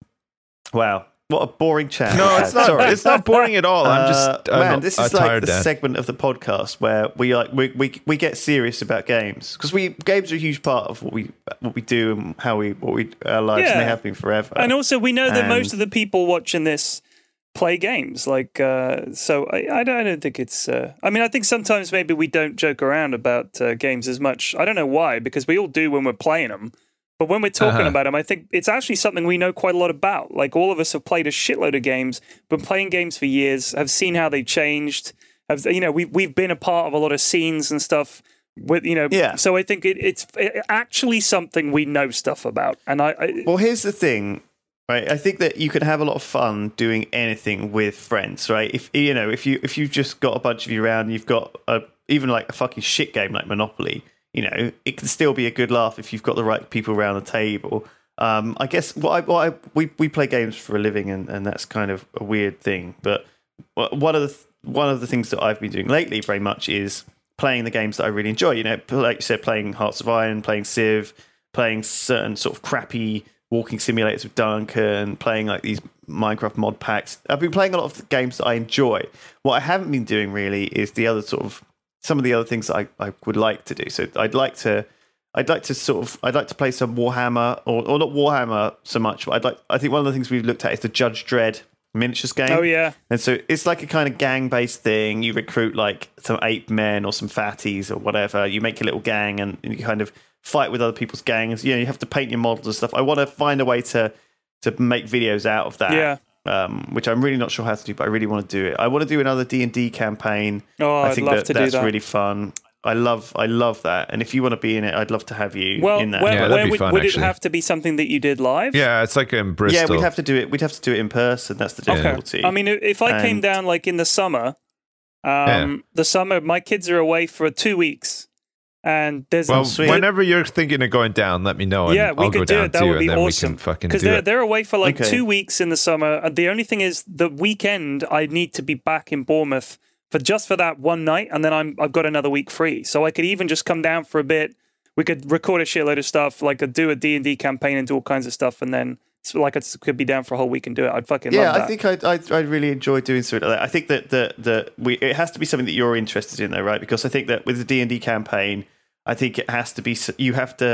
wow, what a boring chat. No, it's not. Sorry. It's not boring at all. I'm just Uh, I'm man, not- this I'm is like tired, the Dan. segment of the podcast where we like we we, we get serious about games, because we games are a huge part of what we what we do and how we what we our lives, and they Yeah. have been forever. And also, we know that And- most of the people watching this play games. Like, uh, so I, I, don't, I don't think it's. Uh, I mean, I think sometimes maybe we don't joke around about uh, games as much. I don't know why, because we all do when we're playing them. But when we're talking Uh-huh. about them, I think it's actually something we know quite a lot about. Like, all of us have played a shitload of games, been playing games for years, have seen how they changed. Have, you know, we've we've been a part of a lot of scenes and stuff. With you know, Yeah. So I think it, it's actually something we know stuff about. And I, I Well, here's the thing, right? I think that you can have a lot of fun doing anything with friends, right? If you know, if you if you've just got a bunch of you around, you've got a, even like a fucking shit game like Monopoly. You know, it can still be a good laugh if you've got the right people around the table. Um, I guess what I, what I we we play games for a living, and, and that's kind of a weird thing. But one of the one of the things that I've been doing lately very much is playing the games that I really enjoy. You know, like you said, playing Hearts of Iron, playing Civ, playing certain sort of crappy walking simulators with Duncan, playing like these Minecraft mod packs. I've been playing a lot of the games that I enjoy. What I haven't been doing really is the other sort of some of the other things that I, I would like to do. So I'd like to I'd like to sort of I'd like to play some Warhammer, or, or not Warhammer so much, but I'd like I think one of the things we've looked at is the Judge Dredd miniatures game. oh yeah. And so it's like a kind of gang-based thing. You recruit like some ape men or some fatties or whatever. You make a little gang and you kind of fight with other people's gangs. You know, you have to paint your models and stuff. I want to find a way to to make videos out of that. Yeah. Um, which I'm really not sure how to do, but I really want to do it. I want to do another D and D campaign. Oh, I I'd think love that to do that's that. really fun. I love, I love that. And if you want to be in it, I'd love to have you Well, in that. where, Yeah, that'd where be would, fun, would it actually. have to be something that you did live? Yeah, it's like in Bristol. yeah, we'd have to do it. We'd have to do it in person. That's the Okay. difficulty. I mean, if I came And- down like in the summer, um, Yeah. the summer, my kids are away for two weeks, and there's Well, sweet. whenever you're thinking of going down, let me know. And yeah, we I'll could go do down it. That too, would be and then awesome. we can fucking Because do they're it. they're away for like Okay. two weeks in the summer. And the only thing is, the weekend I need to be back in Bournemouth for just for that one night, and then I'm I've got another week free, so I could even just come down for a bit. We could record a shitload of stuff, like I'd do a D and D campaign and do all kinds of stuff, and then so like I could be down for a whole week and do it. I'd fucking yeah, love that. I think I'd, I'd, I'd really enjoy doing something like that. I think that the, the, we, it has to be something that you're interested in, though, right? Because I think that with the D and D campaign, I think it has to be, you have to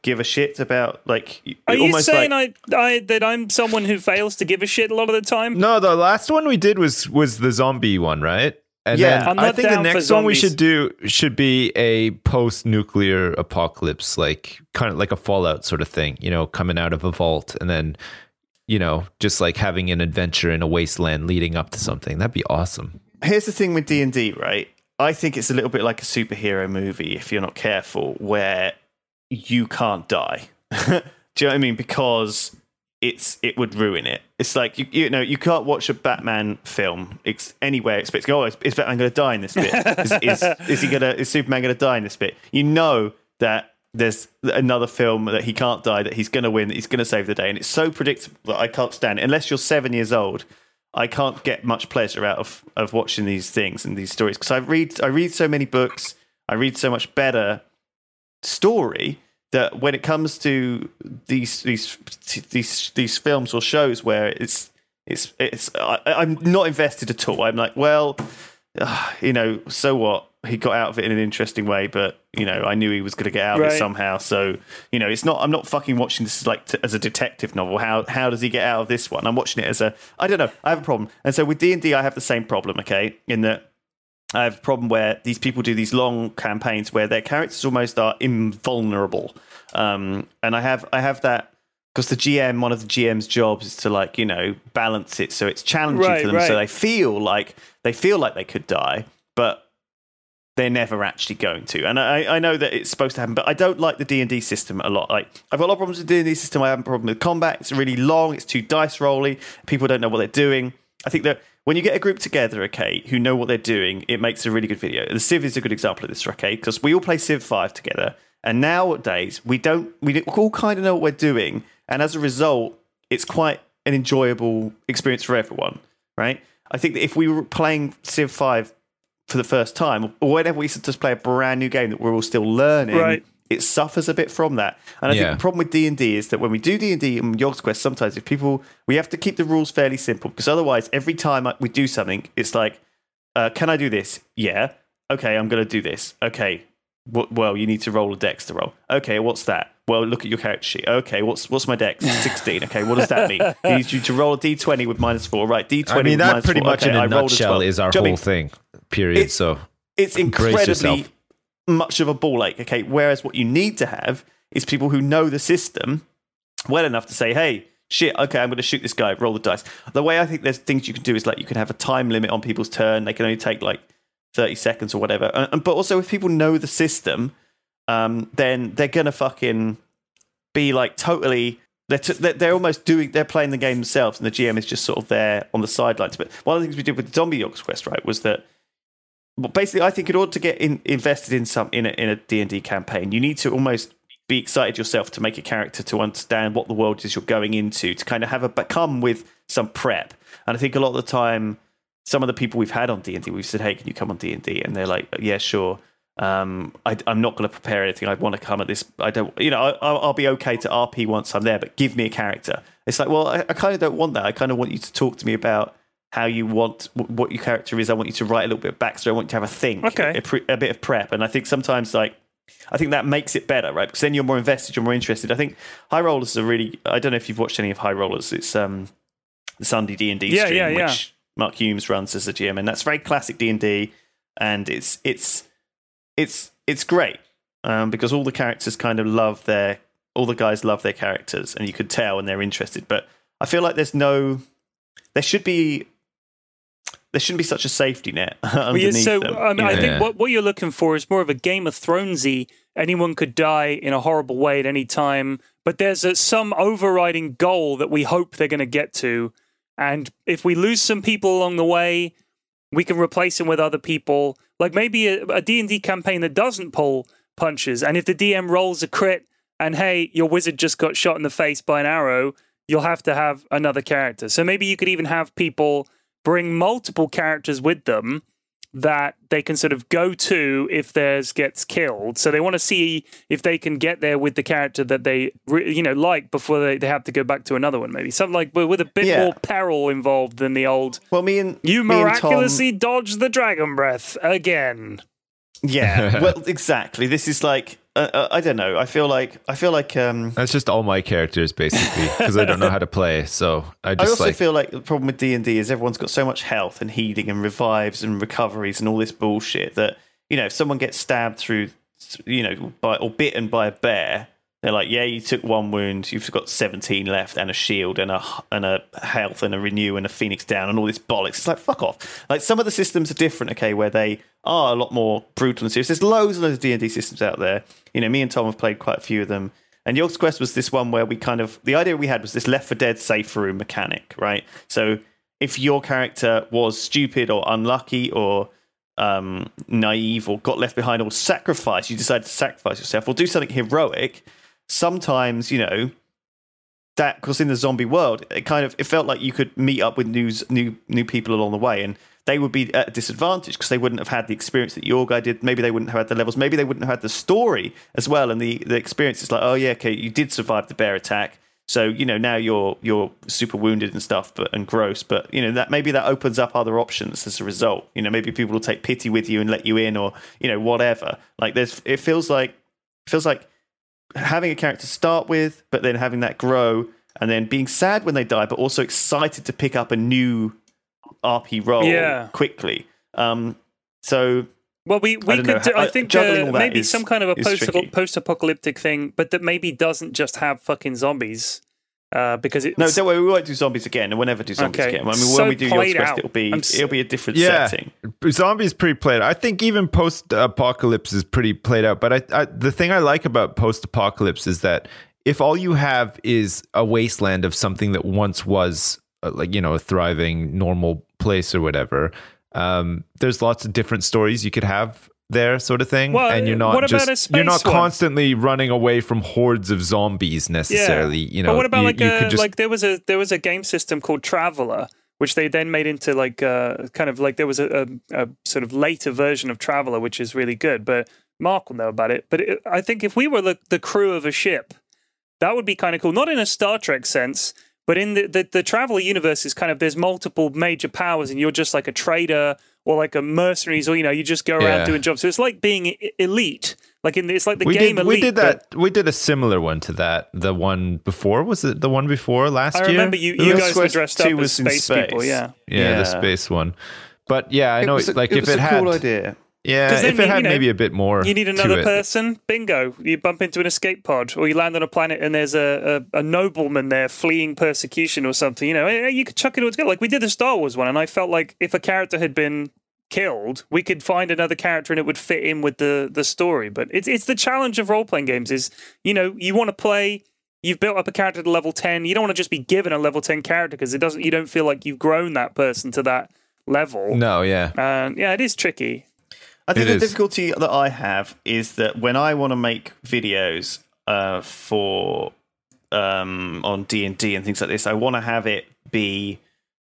give a shit about like. Are you almost saying like, I, I that I'm someone who fails to give a shit a lot of the time? No, the last one we did was was the zombie one, right? And Yeah. then I'm not I think the down for next one we zombies. should do should be a post-nuclear apocalypse, like kind of like a Fallout sort of thing, you know, coming out of a vault and then, you know, just like having an adventure in a wasteland leading up to something. That'd be awesome. Here's the thing with D and D, right? I think it's a little bit like a superhero movie if you're not careful, where you can't die. Do you know what I mean? Because it's it would ruin it. It's like you you know you can't watch a Batman film ex- anywhere expecting, oh, is, is Batman going to die in this bit? Is, is, is he gonna is Superman going to die in this bit? You know that there's another film that he can't die, that he's going to win, that he's going to save the day, and it's so predictable that I can't stand it. Unless you're seven years old, I can't get much pleasure out of, of watching these things and these stories, because I read I read so many books, I read so much better story, that when it comes to these these these these films or shows where it's it's it's I, I'm not invested at all. I'm like, well, uh, you know, so what? He got out of it in an interesting way, but you know, I knew he was going to get out of Right. it somehow. So you know, it's not. I'm not fucking watching this like t- as a detective novel. How how does he get out of this one? I'm watching it as a. I don't know. I have a problem, and so with D and D, I have the same problem. Okay, in that. I have a problem where these people do these long campaigns where their characters almost are invulnerable, um, and I have I have that because the G M, one of the G M's jobs is to like you know balance it so it's challenging Right, for them, right. so they feel like they feel like they could die, but they're never actually going to. And I, I know that it's supposed to happen, but I don't like the D and D system a lot. Like I've got a lot of problems with the D and D system. I have a problem with combat. It's really long. It's too dice rolly. People don't know what they're doing. I think that when you get a group together, okay, who know what they're doing, it makes a really good video. The Civ is a good example of this, okay, because we all play Civ five together, and nowadays we don't, we all kind of know what we're doing, and as a result, it's quite an enjoyable experience for everyone, right? I think that if we were playing Civ five for the first time, or whenever we just play a brand new game that we're all still learning, Right. it suffers a bit from that. And I Yeah. think the problem with D and D is that when we do D and D and Yogg's Quest, sometimes if people, we have to keep the rules fairly simple, because otherwise every time we do something, it's like, uh, can I do this? Yeah. Okay, I'm going to do this. Okay. W- well, you need to roll a dex to roll. Okay, what's that? Well, look at your character sheet. Okay, what's what's my dex? sixteen. Okay, what does that mean? He needs you to roll a d twenty with minus four. Right, d twenty I mean, with that minus pretty four. much Okay, in a I rolled a nutshell twelve. is our Do you know whole what I mean? thing, period. It's- so It's brace incredibly yourself. much of a ball ache. Okay, whereas what you need to have is people who know the system well enough to say, hey, shit, okay, I'm going to shoot this guy, roll the dice. The way I think there's things you can do is like you can have a time limit on people's turn. They can only take like thirty seconds or whatever. And, but also if people know the system, um, then they're going to fucking be like totally... They're, t- they're they're almost doing, they're playing the game themselves, and the G M is just sort of there on the sidelines. But one of the things we did with Zombie Yogg's Quest, right, was that well, basically, I think in order to get in, invested in some in a, in a D and D campaign, you need to almost be excited yourself to make a character, to understand what the world is you're going into, to kind of have a come with some prep. And I think a lot of the time, some of the people we've had on D and D, we've said, "Hey, can you come on D and D?" And they're like, "Yeah, sure." Um, I, I'm not going to prepare anything. I want to come at this. I don't, you know, I, I'll, I'll be okay to R P once I'm there, but give me a character. It's like, well, I, I kind of don't want that. I kind of want you to talk to me about how you want what your character is. I want you to write a little bit of backstory. I want you to have a think, Okay. a, pre, a bit of prep. And I think sometimes, like, I think that makes it better, right? Because then you're more invested, you're more interested. I think High Rollers are really. I don't know if you've watched any of High Rollers. It's um, the Sunday D and D Yeah, stream, yeah, yeah. which Mark Humes runs as a G M, and that's very classic D and D, and it's it's it's it's great um, because all the characters kind of love their. All the guys love their characters, and you could tell when they're interested. But I feel like there's no. There should be. There shouldn't be such a safety net Well, yeah, underneath so them. I, mean, you I know? think Yeah. what, what you're looking for is more of a Game of Thronesy. Anyone could die in a horrible way at any time, but there's a, some overriding goal that we hope they're going to get to. And if we lose some people along the way, we can replace them with other people. Like maybe a, a D and D campaign that doesn't pull punches. And if the D M rolls a crit and, hey, your wizard just got shot in the face by an arrow, you'll have to have another character. So maybe you could even have people bring multiple characters with them that they can sort of go to if theirs gets killed. So they want to see if they can get there with the character that they, re- you know, like before they, they have to go back to another one. Maybe something like, but with a bit Yeah. more peril involved than the old. Well, me and You me and Tom- miraculously dodged the dragon breath again. Yeah, well, exactly. This is like uh, uh, I don't know. I feel like I feel like um, That's just all my characters basically because I don't know how to play. So I I just also like feel like the problem with D and D is everyone's got so much health and healing and revives and recoveries and all this bullshit that, you know, if someone gets stabbed through, you know, by or bitten by a bear, they're like, yeah, you took one wound, you've got seventeen left and a shield and a and a health and a renew and a phoenix down and all this bollocks. It's like, fuck off. Like, some of the systems are different, okay, where they are a lot more brutal and serious. There's loads and loads of D and D systems out there. You know, me and Tom have played quite a few of them. And York's Quest was this one where we kind of, the idea we had was this Left four Dead safe room mechanic, right? So if your character was stupid or unlucky or um, naive or got left behind or sacrificed, you decided to sacrifice yourself or do something heroic, sometimes, you know, that, because in the zombie world, it kind of, it felt like you could meet up with new, new, new people along the way, and they would be at a disadvantage because they wouldn't have had the experience that your guy did. Maybe they wouldn't have had the levels. Maybe they wouldn't have had the story as well. And the, the experience is like, oh yeah, okay, you did survive the bear attack. So, you know, now you're you're super wounded and stuff, but and gross. But, you know, that maybe that opens up other options as a result. You know, maybe people will take pity with you and let you in, or, you know, whatever. Like, there's, it feels like it feels like having a character to start with, but then having that grow, and then being sad when they die, but also excited to pick up a new R P role Yeah. quickly. Um, so, Well, we, we I don't could, know. do, I Uh, think juggling uh, all that maybe is- some kind of a is post tricky. post-apocalyptic thing, but that maybe doesn't just have fucking zombies. Uh, because it's no, don't worry, we won't do zombies again, and we'll never do zombies Okay. again. I mean, So when we do York's played Quest, out. it'll be I'm s- it'll be a different yeah, setting. zombies pretty played out. I think even post-apocalypse is pretty played out. But I, I, the thing I like about post-apocalypse is that if all you have is a wasteland of something that once was uh, like, you know, a thriving, normal place or whatever, um, there's lots of different stories you could have there, sort of thing. Well, and you're not what about just a you're not space one? constantly running away from hordes of zombies necessarily. You know, but what about you, like you a, could just like there was a there was a game system called Traveller, which they then made into like uh kind of like there was a, a, a sort of later version of Traveller, which is really good. But Mark will know about it. But it, I think if we were the, the crew of a ship, that would be kind of cool. Not in a Star Trek sense, but in the, the, the Traveller universe is kind of, there's multiple major powers and you're just like a trader or like a mercenaries, or, you know, you just go around Yeah. doing jobs. So it's like being e- elite. Like in the, it's like the we game did Elite. we did but that we did a similar one to that. The one before, was it the one before last I year? remember you, The you York's guys were Quest dressed two up as was in space, people. space. Yeah. Yeah, Yeah. the space one. But yeah, I It know. was a, like it if was it a had, cool idea. yeah, 'Cause then if it you- had you know, maybe a bit more, You need to another it. person. Bingo. You bump into an escape pod, or you land on a planet and there's a, a, a nobleman there fleeing persecution or something. You know, eh, you could chuck it all together. Like we did the Star Wars one, and I felt like if a character had been killed, we could find another character and it would fit in with the the story. But it's it's the challenge of role playing games. Is, you know, you want to play. You've built up a character to level ten. You don't want to just be given a level ten character because it doesn't. You don't feel like you've grown that person to that level. No, yeah, And yeah, it is tricky. I think It the is. difficulty that I have is that when I want to make videos uh, for um, on D and D and things like this, I want to have it be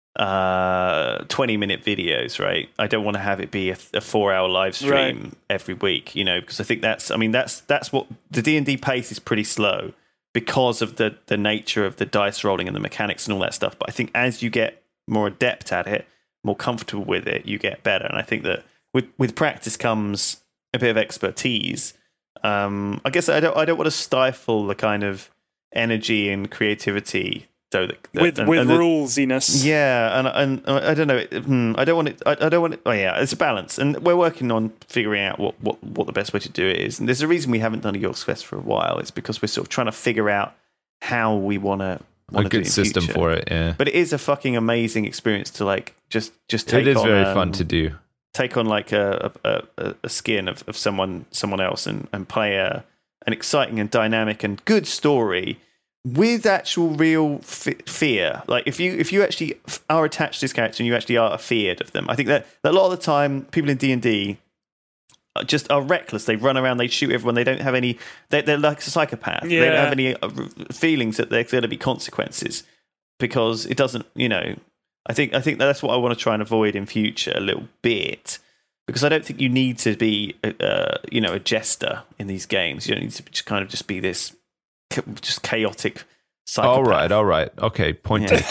uh, twenty minute videos, right? I don't want to have it be a, a four hour live stream Right. every week, you know, because I think that's, I mean, that's that's what the D and D pace is pretty slow because of the the nature of the dice rolling and the mechanics and all that stuff. But I think as you get more adept at it, more comfortable with it, you get better. And I think that with with practice comes a bit of expertise. Um, I guess I don't I don't want to stifle the kind of energy and creativity though. That, that- With and, with and the- rulsiness. yeah, and and I don't know. it- hmm, I don't want it. I, I don't want it. Oh yeah, it's a balance, and we're working on figuring out what, what, what the best way to do it is. And there's a reason we haven't done a York's Quest for a while. It's because we're sort of trying to figure out how we want to a good system for it. Yeah, But it is a fucking amazing experience to like just just take. it is on, very um, fun to do. Take on like a a, a, a skin of, of someone someone else and, and play a an exciting and dynamic and good story with actual real f- fear. Like if you if you actually f- are attached to this character and you actually are feared of them, I think that, that a lot of the time people in D and D are just are reckless. They run around, they shoot everyone. They don't have any. They're, they're like a psychopath. They Yeah. don't have any uh, feelings that there's going to be consequences because it doesn't. You know, I think I think that's what I want to try and avoid in future a little bit. Because I don't think you need to be, uh, you know, a jester in these games. You don't need to just kind of just be this, cha- just chaotic psychopath. All right, all right, okay. Point Yeah.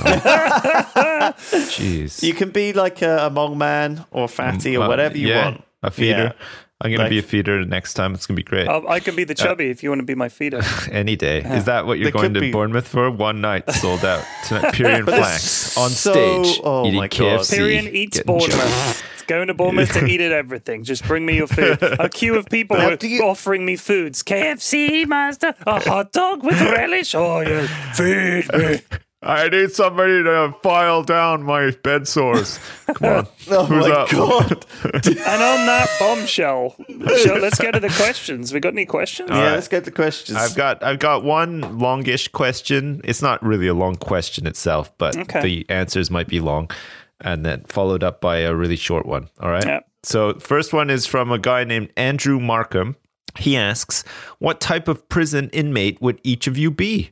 taken. Jeez, You can be like a, a mong man or a fatty or Uh, whatever you yeah, want. a feeder. I'm gonna Like- be a feeder next time. It's gonna be great. I'll, I can be the chubby if you want to be my feeder. Any day. Is that what you're There going could to be- Bournemouth for? One night sold out tonight. Pyrian flanks on so- stage. oh eating my God. K F C. Tyrion eats getting Bournemouth. It's going to Bournemouth to eat at everything. Just bring me your food. A queue of people Now, were do you- offering me foods. K F C, master. A hot dog with relish. Oh, yeah. Feed me. I need somebody to file down my bed sores. Come on. Oh Who's my up? God. And on that bombshell, so let's get to the questions. We got any questions? Yeah, right. let's get the questions. I've got I've got one longish question. It's not really a long question itself, but Okay. the answers might be long, and then followed up by a really short one. All right. Yep. So first one is from a guy named Andrew Markham. He asks, "What type of prison inmate would each of you be?"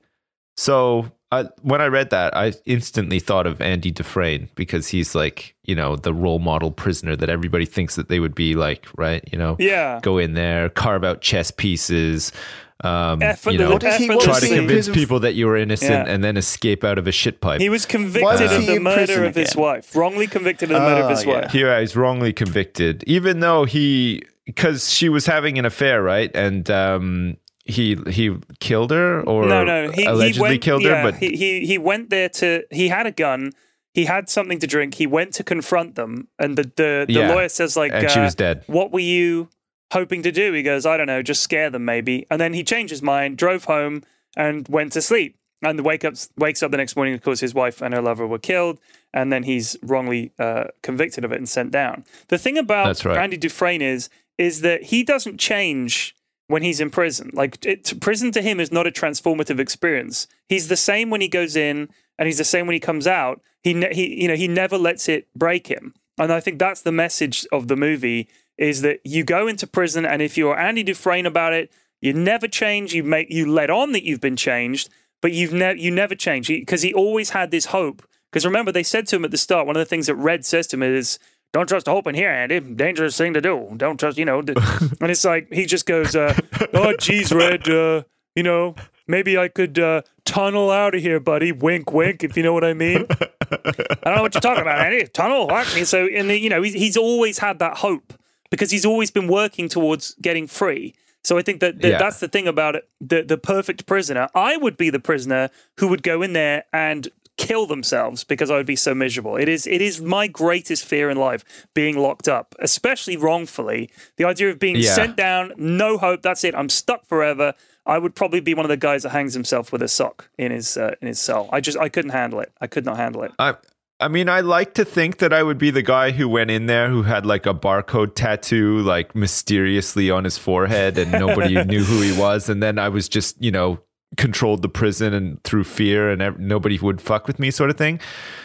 So I, when I read that, I instantly thought of Andy Dufresne because he's like, you know, the role model prisoner that everybody thinks that they would be like, right? You know, Yeah. go in there, carve out chess pieces, um, Effort- you know, What did he- what try was to he- convince prison- people that you were innocent Yeah. and then escape out of a shit pipe. He was Why convicted was of he the in murder prison of his again? wife. Wrongly convicted of the murder of Ah, his yeah. wife. Here, he's wrongly convicted, even though he, because she was having an affair, right? And um, he he killed her, or No, no. He, allegedly he went, killed yeah, her. But he, he he went there to. He had a gun. He had something to drink. He went to confront them, and the the, the Yeah. lawyer says like, And she uh, was dead. What were you hoping to do? He goes, I don't know, just scare them maybe. And then he changed his mind, drove home, and went to sleep. And the wake up wakes up the next morning. Of course, his wife and her lover were killed, and then he's wrongly uh, convicted of it and sent down. The thing about That's right. Andy Dufresne is is that he doesn't change when he's in prison. Like it, prison to him is not a transformative experience. He's the same when he goes in, and he's the same when he comes out. He ne- he you know he never lets it break him. And I think that's the message of the movie: is that you go into prison, and if you're Andy Dufresne about it, you never change. You make you let on that you've been changed, but you've never you never change because he, he always had this hope. Because remember, they said to him at the start, one of the things that Red says to him is, "Don't trust hope in here, Andy. Dangerous thing to do. Don't trust, you know." And it's like he just goes, uh, "Oh, geez, Red. Uh, you know, maybe I could uh, tunnel out of here, buddy. Wink, wink. If you know what I mean." I don't know what you're talking about, Andy. Tunnel. What? And so, and the, you know, he's, he's always had that hope because he's always been working towards getting free. So I think that, that Yeah. that's the thing about it. The the perfect prisoner. I would be the prisoner who would go in there and kill themselves because I would be so miserable. It is it is my greatest fear in life, being locked up, especially wrongfully. The idea of being Yeah. sent down, no hope. That's it. I'm stuck forever. I would probably be one of the guys that hangs himself with a sock in his uh, in his cell. I just I couldn't handle it. I could not handle it. I, I mean, I like to think that I would be the guy who went in there who had like a barcode tattoo, like mysteriously on his forehead, and nobody knew who he was. And then I was just, you know, controlled the prison and through fear, and ev- nobody would fuck with me, sort of thing.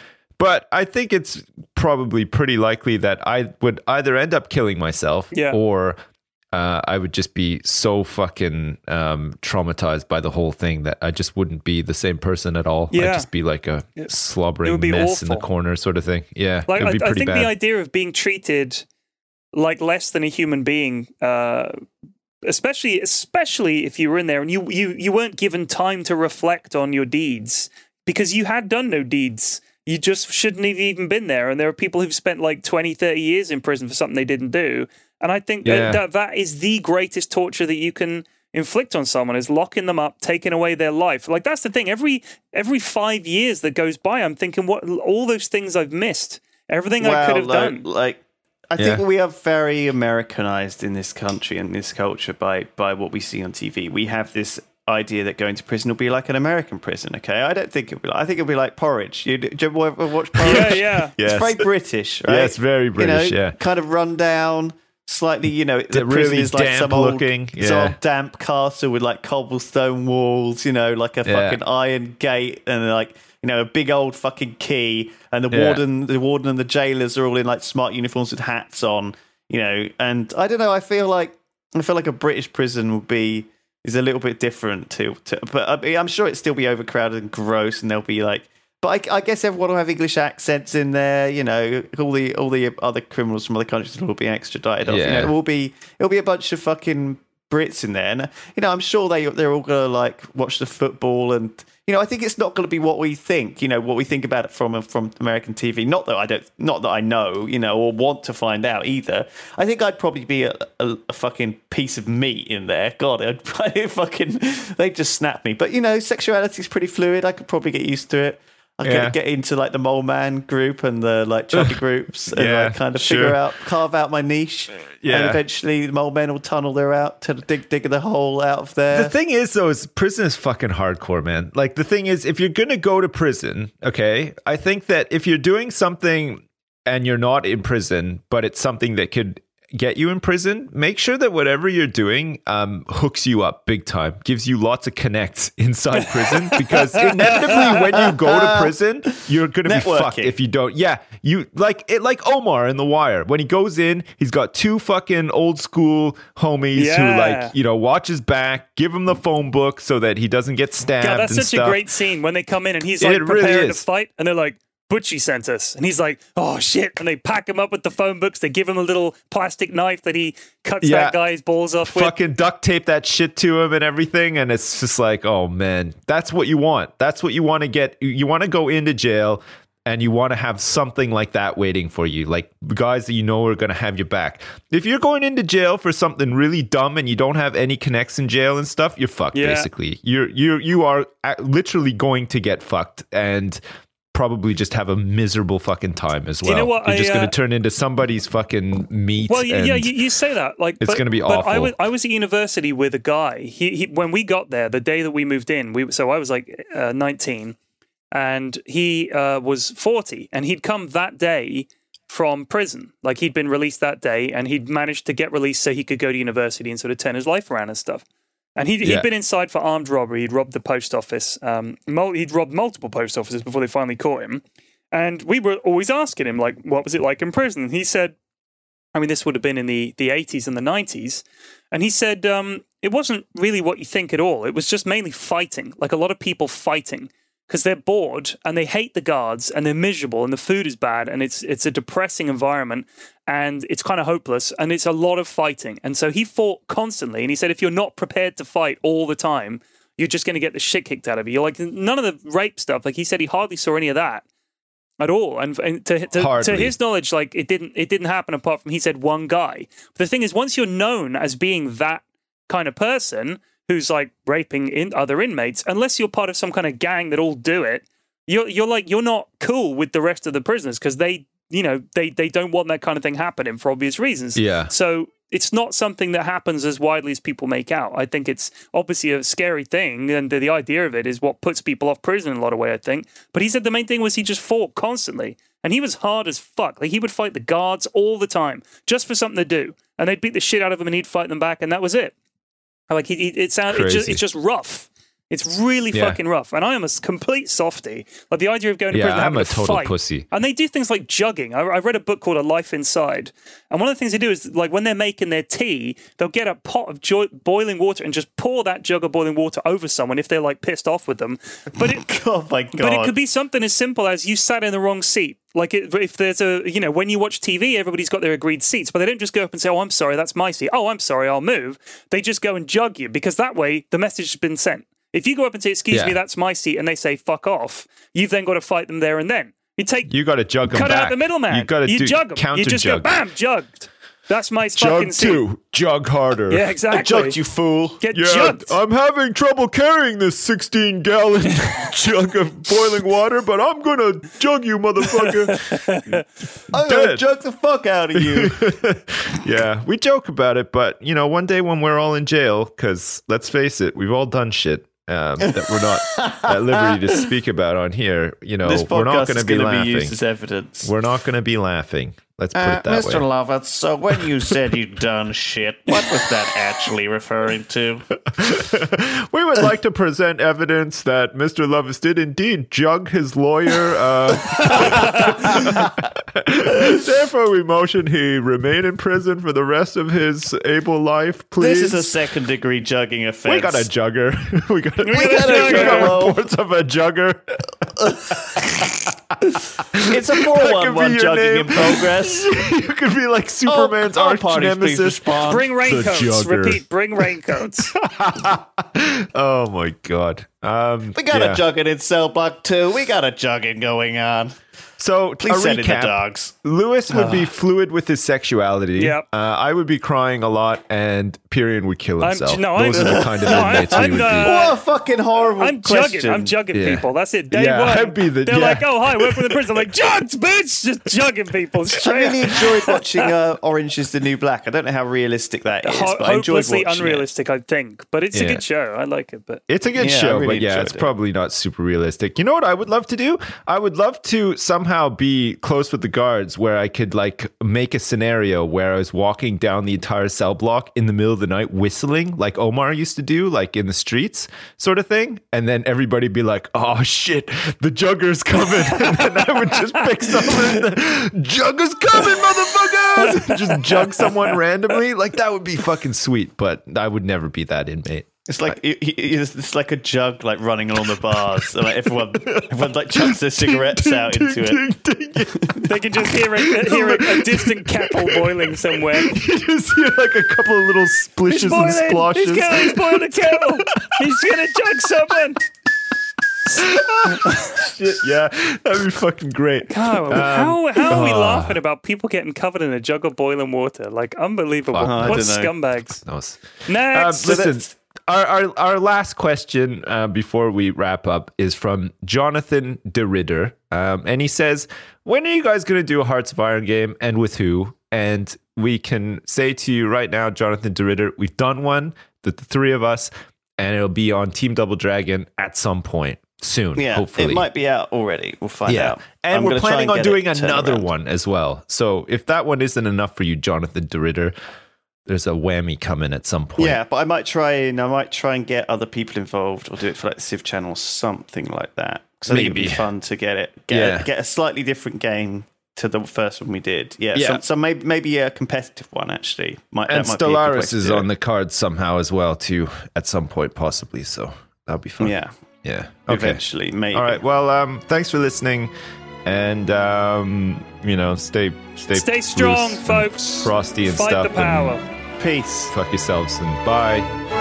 But I think it's probably pretty likely that I would either end up killing myself, Yeah. or uh, I would just be so fucking um, traumatized by the whole thing that I just wouldn't be the same person at all. Yeah. I'd just be like a It slobbering would be mess in the awful. corner, sort of thing. Yeah, Like it would I, be I pretty think bad. the idea of being treated like less than a human being, uh, especially especially if you were in there and you you you weren't given time to reflect on your deeds because you had done no deeds. You just shouldn't have even been there. And there are people who've spent like twenty, thirty years in prison for something they didn't do. And I think Yeah. that, that that is the greatest torture that you can inflict on someone, is locking them up, taking away their life. Like that's the thing. Every every five years that goes by, I'm thinking, what all those things I've missed, everything I could have like, done. Like, I Yeah. think we are very Americanized in this country and this culture by by what we see on T V. We have this idea that going to prison will be like an American prison. Okay, I don't think it'll be like. I think it'll be like porridge. You, do you ever watch porridge? Yeah, yeah. Yes. It's very British, right? Yes, very British, You know, yeah. kind of run down, slightly. You know, the really prison is like damp some old, looking, it's yeah. old damp castle with like cobblestone walls. You know, like a Yeah. fucking iron gate and like. You know, a big old fucking key, and the Yeah. warden, the warden, and the jailers are all in like smart uniforms with hats on. You know, and I don't know. I feel like I feel like a British prison would be is a little bit different to. to but I mean, I'm sure it'd still be overcrowded and gross, and there'll be like. But I, I guess everyone will have English accents in there. You know, all the all the other criminals from other countries will be extradited. Off. You Yeah. know, it will be it'll be a bunch of fucking Brits in there, and you know, I'm sure they they're all gonna like watch the football, and you know, I think it's not going to be what we think. You know, what we think about it from from American T V. Not that I don't, not that I know, you know, or want to find out either. I think I'd probably be a, a, a fucking piece of meat in there. God, I'd probably fucking they'd just snap me. But you know, sexuality is pretty fluid. I could probably get used to it. I Yeah. could get into like the mole man group and the like chubby groups and Yeah, like kind of sure. figure out, carve out my niche. Yeah. And eventually the mole men will tunnel their out to dig dig the hole out of there. The thing is, though, is prison is fucking hardcore, man. Like, the thing is, if you're going to go to prison, okay, I think that if you're doing something and you're not in prison, but it's something that could get you in prison, make sure that whatever you're doing um, hooks you up big time, gives you lots of connects inside prison, because inevitably when you go to prison, you're going to be fucked if you don't. Yeah, you like it, like Omar in The Wire. When he goes in, he's got two fucking old school homies Yeah. who like, you know, watch his back, give him the phone book so that he doesn't get stabbed. God, that's and such stuff. a great scene when they come in and he's It like really preparing is. to fight, and they're like, Butchie sent us. And he's like, oh shit. And they pack him up with the phone books. They give him a little plastic knife that he cuts Yeah. that guy's balls off with. Fucking duct tape that shit to him and everything, and it's just like, oh man, that's what you want. That's what you want to get. You want to go into jail, and you want to have something like that waiting for you, like guys that you know are going to have your back. If you're going into jail for something really dumb and you don't have any connects in jail and stuff, you're fucked. Yeah. Basically, you're you you are literally going to get fucked and probably just have a miserable fucking time as well. You know what? You're just I, going uh, to turn into somebody's fucking meat. Well, yeah, yeah and you, you say that. Like, it's but- gonna be but I awful. was, I was at university with a guy. He, he when we got there, the day that we moved in, we so I was like uh, nineteen, and he uh, was forty, and he'd come that day from prison. Like, he'd been released that day, and he'd managed to get released so he could go to university and sort of turn his life around and stuff. And he'd, Yeah. he'd been inside for armed robbery. He'd robbed the post office. Um, mul- he'd robbed multiple post offices before they finally caught him. And we were always asking him, like, what was it like in prison? And he said, I mean, this would have been in the, the eighties and the nineties. And he said, um, it wasn't really what you think at all. It was just mainly fighting, like a lot of people fighting because they're bored and they hate the guards and they're miserable and the food is bad and it's it's a depressing environment and it's kind of hopeless and it's a lot of fighting. And so he fought constantly. And he said, if you're not prepared to fight all the time, you're just going to get the shit kicked out of you. You're like, none of the rape stuff. Like, he said he hardly saw any of that at all. And, and to, to, to Hardly. his knowledge, like, it didn't it didn't happen apart from, he said, one guy. But the thing is, once you're known as being that kind of person who's like raping in other inmates, unless you're part of some kind of gang that all do it, you're you're like you're not cool with the rest of the prisoners because they you know they they don't want that kind of thing happening for obvious reasons. Yeah. So it's not something that happens as widely as people make out. I think it's obviously a scary thing, and the, the idea of it is what puts people off prison in a lot of way, I think. But he said the main thing was he just fought constantly, and he was hard as fuck. Like, he would fight the guards all the time just for something to do, and they'd beat the shit out of him, and he'd fight them back, and that was it. Like, he, he, it sound, it just, Crazy. it's just rough. It's really Yeah. fucking rough. And I am a complete softie. Like, the idea of going to Yeah, prison and I'm having a to total fight. pussy. And they do things like jugging. I, I read a book called A Life Inside. And one of the things they do is, like, when they're making their tea, they'll get a pot of jo- boiling water and just pour that jug of boiling water over someone if they're, like, pissed off with them. But it, Oh my god! but it could be something as simple as you sat in the wrong seat. Like, it, if there's a, you know, when you watch T V, everybody's got their agreed seats, but they don't just go up and say, oh, I'm sorry, that's my seat. Oh, I'm sorry, I'll move. They just go and jug you, because that way the message has been sent. If you go up and say, excuse Yeah. me, that's my seat, and they say, fuck off, you've then got to fight them there and then. You take, You got to jug them cut back. out the middleman. You got to you do jug them. counter You just jug. go, bam, jugged. That's my fucking Jug seat. two, jug harder. Yeah, exactly. I jugged you, fool. Get Yeah, jugged. I'm having trouble carrying this sixteen gallon jug of boiling water, but I'm gonna jug you, motherfucker. I'm gonna Dead. jug the fuck out of you. Yeah, we joke about it, but you know, one day when we're all in jail, because let's face it, we've all done shit um, that we're not at liberty to speak about on here. You know, This we're not podcast going is to be going to be laughing. used as evidence. We're not going to be laughing. Let's put Uh, it that Mister way. Lovett, so when you said you'd done shit, what was that actually referring to? We would like to present evidence that Mister Lovis did indeed jug his lawyer. Uh, therefore, we motion he remain in prison for the rest of his able life, please. This is a second degree jugging offense. we got a jugger. we got, a, We got a we jugger. got reports of a jugger. It's a four That one could one be your jugging name. in progress. Yes. You could be like Superman's Oh, arch parties, please nemesis. respond. Bring raincoats. jogger. Repeat, bring raincoats. Oh my god. Um, We got yeah. a jugging in cell block two. We got a jugging going on. So Please a send in the recap. dogs. Lewis would be fluid with his sexuality. Yep. Uh, I would be crying a lot, and Pyrian would kill I'm- himself. no, Those I'm- are the kind of no, I'm- inmates we I'm, would uh, be. What a fucking horrible I'm question. jugging. I'm jugging Yeah. people. That's it. Day Yeah, one. I'd be the- They're yeah. like, oh, hi, work with the prison. I'm like, jugs, bitch. Just jugging people I straight really enjoyed watching uh, Orange is the New Black. I don't know how realistic that is, Ho- but I enjoyed hopelessly watching unrealistic, I think. But it's Yeah. a good show. I like it. But It's a good Yeah, I show, really but yeah, enjoyed it's it. probably not super realistic. You know what I would love to do? I would love to somehow be close with the guards where I could like make a scenario where I was walking down the entire cell block in the middle of the night whistling like Omar used to do, like in the streets sort of thing. And then everybody be like, oh shit, the jugger's coming. And then I would just pick someone, the jugger's coming, motherfuckers! And just jug someone randomly. Like that would be fucking sweet, but I would never be that inmate. It's like it, it- it's, it's like a jug like running along the bars, and like everyone everyone like chucks their cigarettes out into it. they can just hear a, hear a, a distant kettle boiling somewhere. You just hear like a couple of little He's splishes and boiling. splashes. He's, got, he's boiling a kettle. He's gonna jug someone. Shit, yeah, that'd be fucking great. Oh, how how are we oh. laughing about people getting covered in a jug of boiling water? Like unbelievable. Fuck. I What don't know. scumbags? That was- Um, Next. listen, our, our our last question uh, before we wrap up is from Jonathan DeRidder, um, and he says, "When are you guys going to do a Hearts of Iron game, and with who?" And we can say to you right now, Jonathan DeRidder, we've done one, the, the three of us, and it'll be on Team Double Dragon at some point soon. Yeah, hopefully. it might be out already. We'll find Yeah, out. and I'm we're gonna try planning and on get doing it turned another around. one as well. So if that one isn't enough for you, Jonathan DeRidder, there's a whammy coming at some point. Yeah, but I might try and I might try and get other people involved, or do it for like the Civ channel, or something like that. Because I think it'd be Maybe. fun to get it, get, Yeah. a, get a slightly different game to the first one we did. Yeah, Yeah. So, so maybe maybe a competitive one actually. Might, And that might be a good way Stellaris to is do on it. the cards somehow as well, too, at some point, possibly. So that'll be fun. Yeah, Yeah. Okay. eventually, maybe. All right. Well, um, thanks for listening. And, um, you know, stay stay, Stay strong, loose and folks. frosty and Fight stuff. the power. And Peace. fuck yourselves and bye.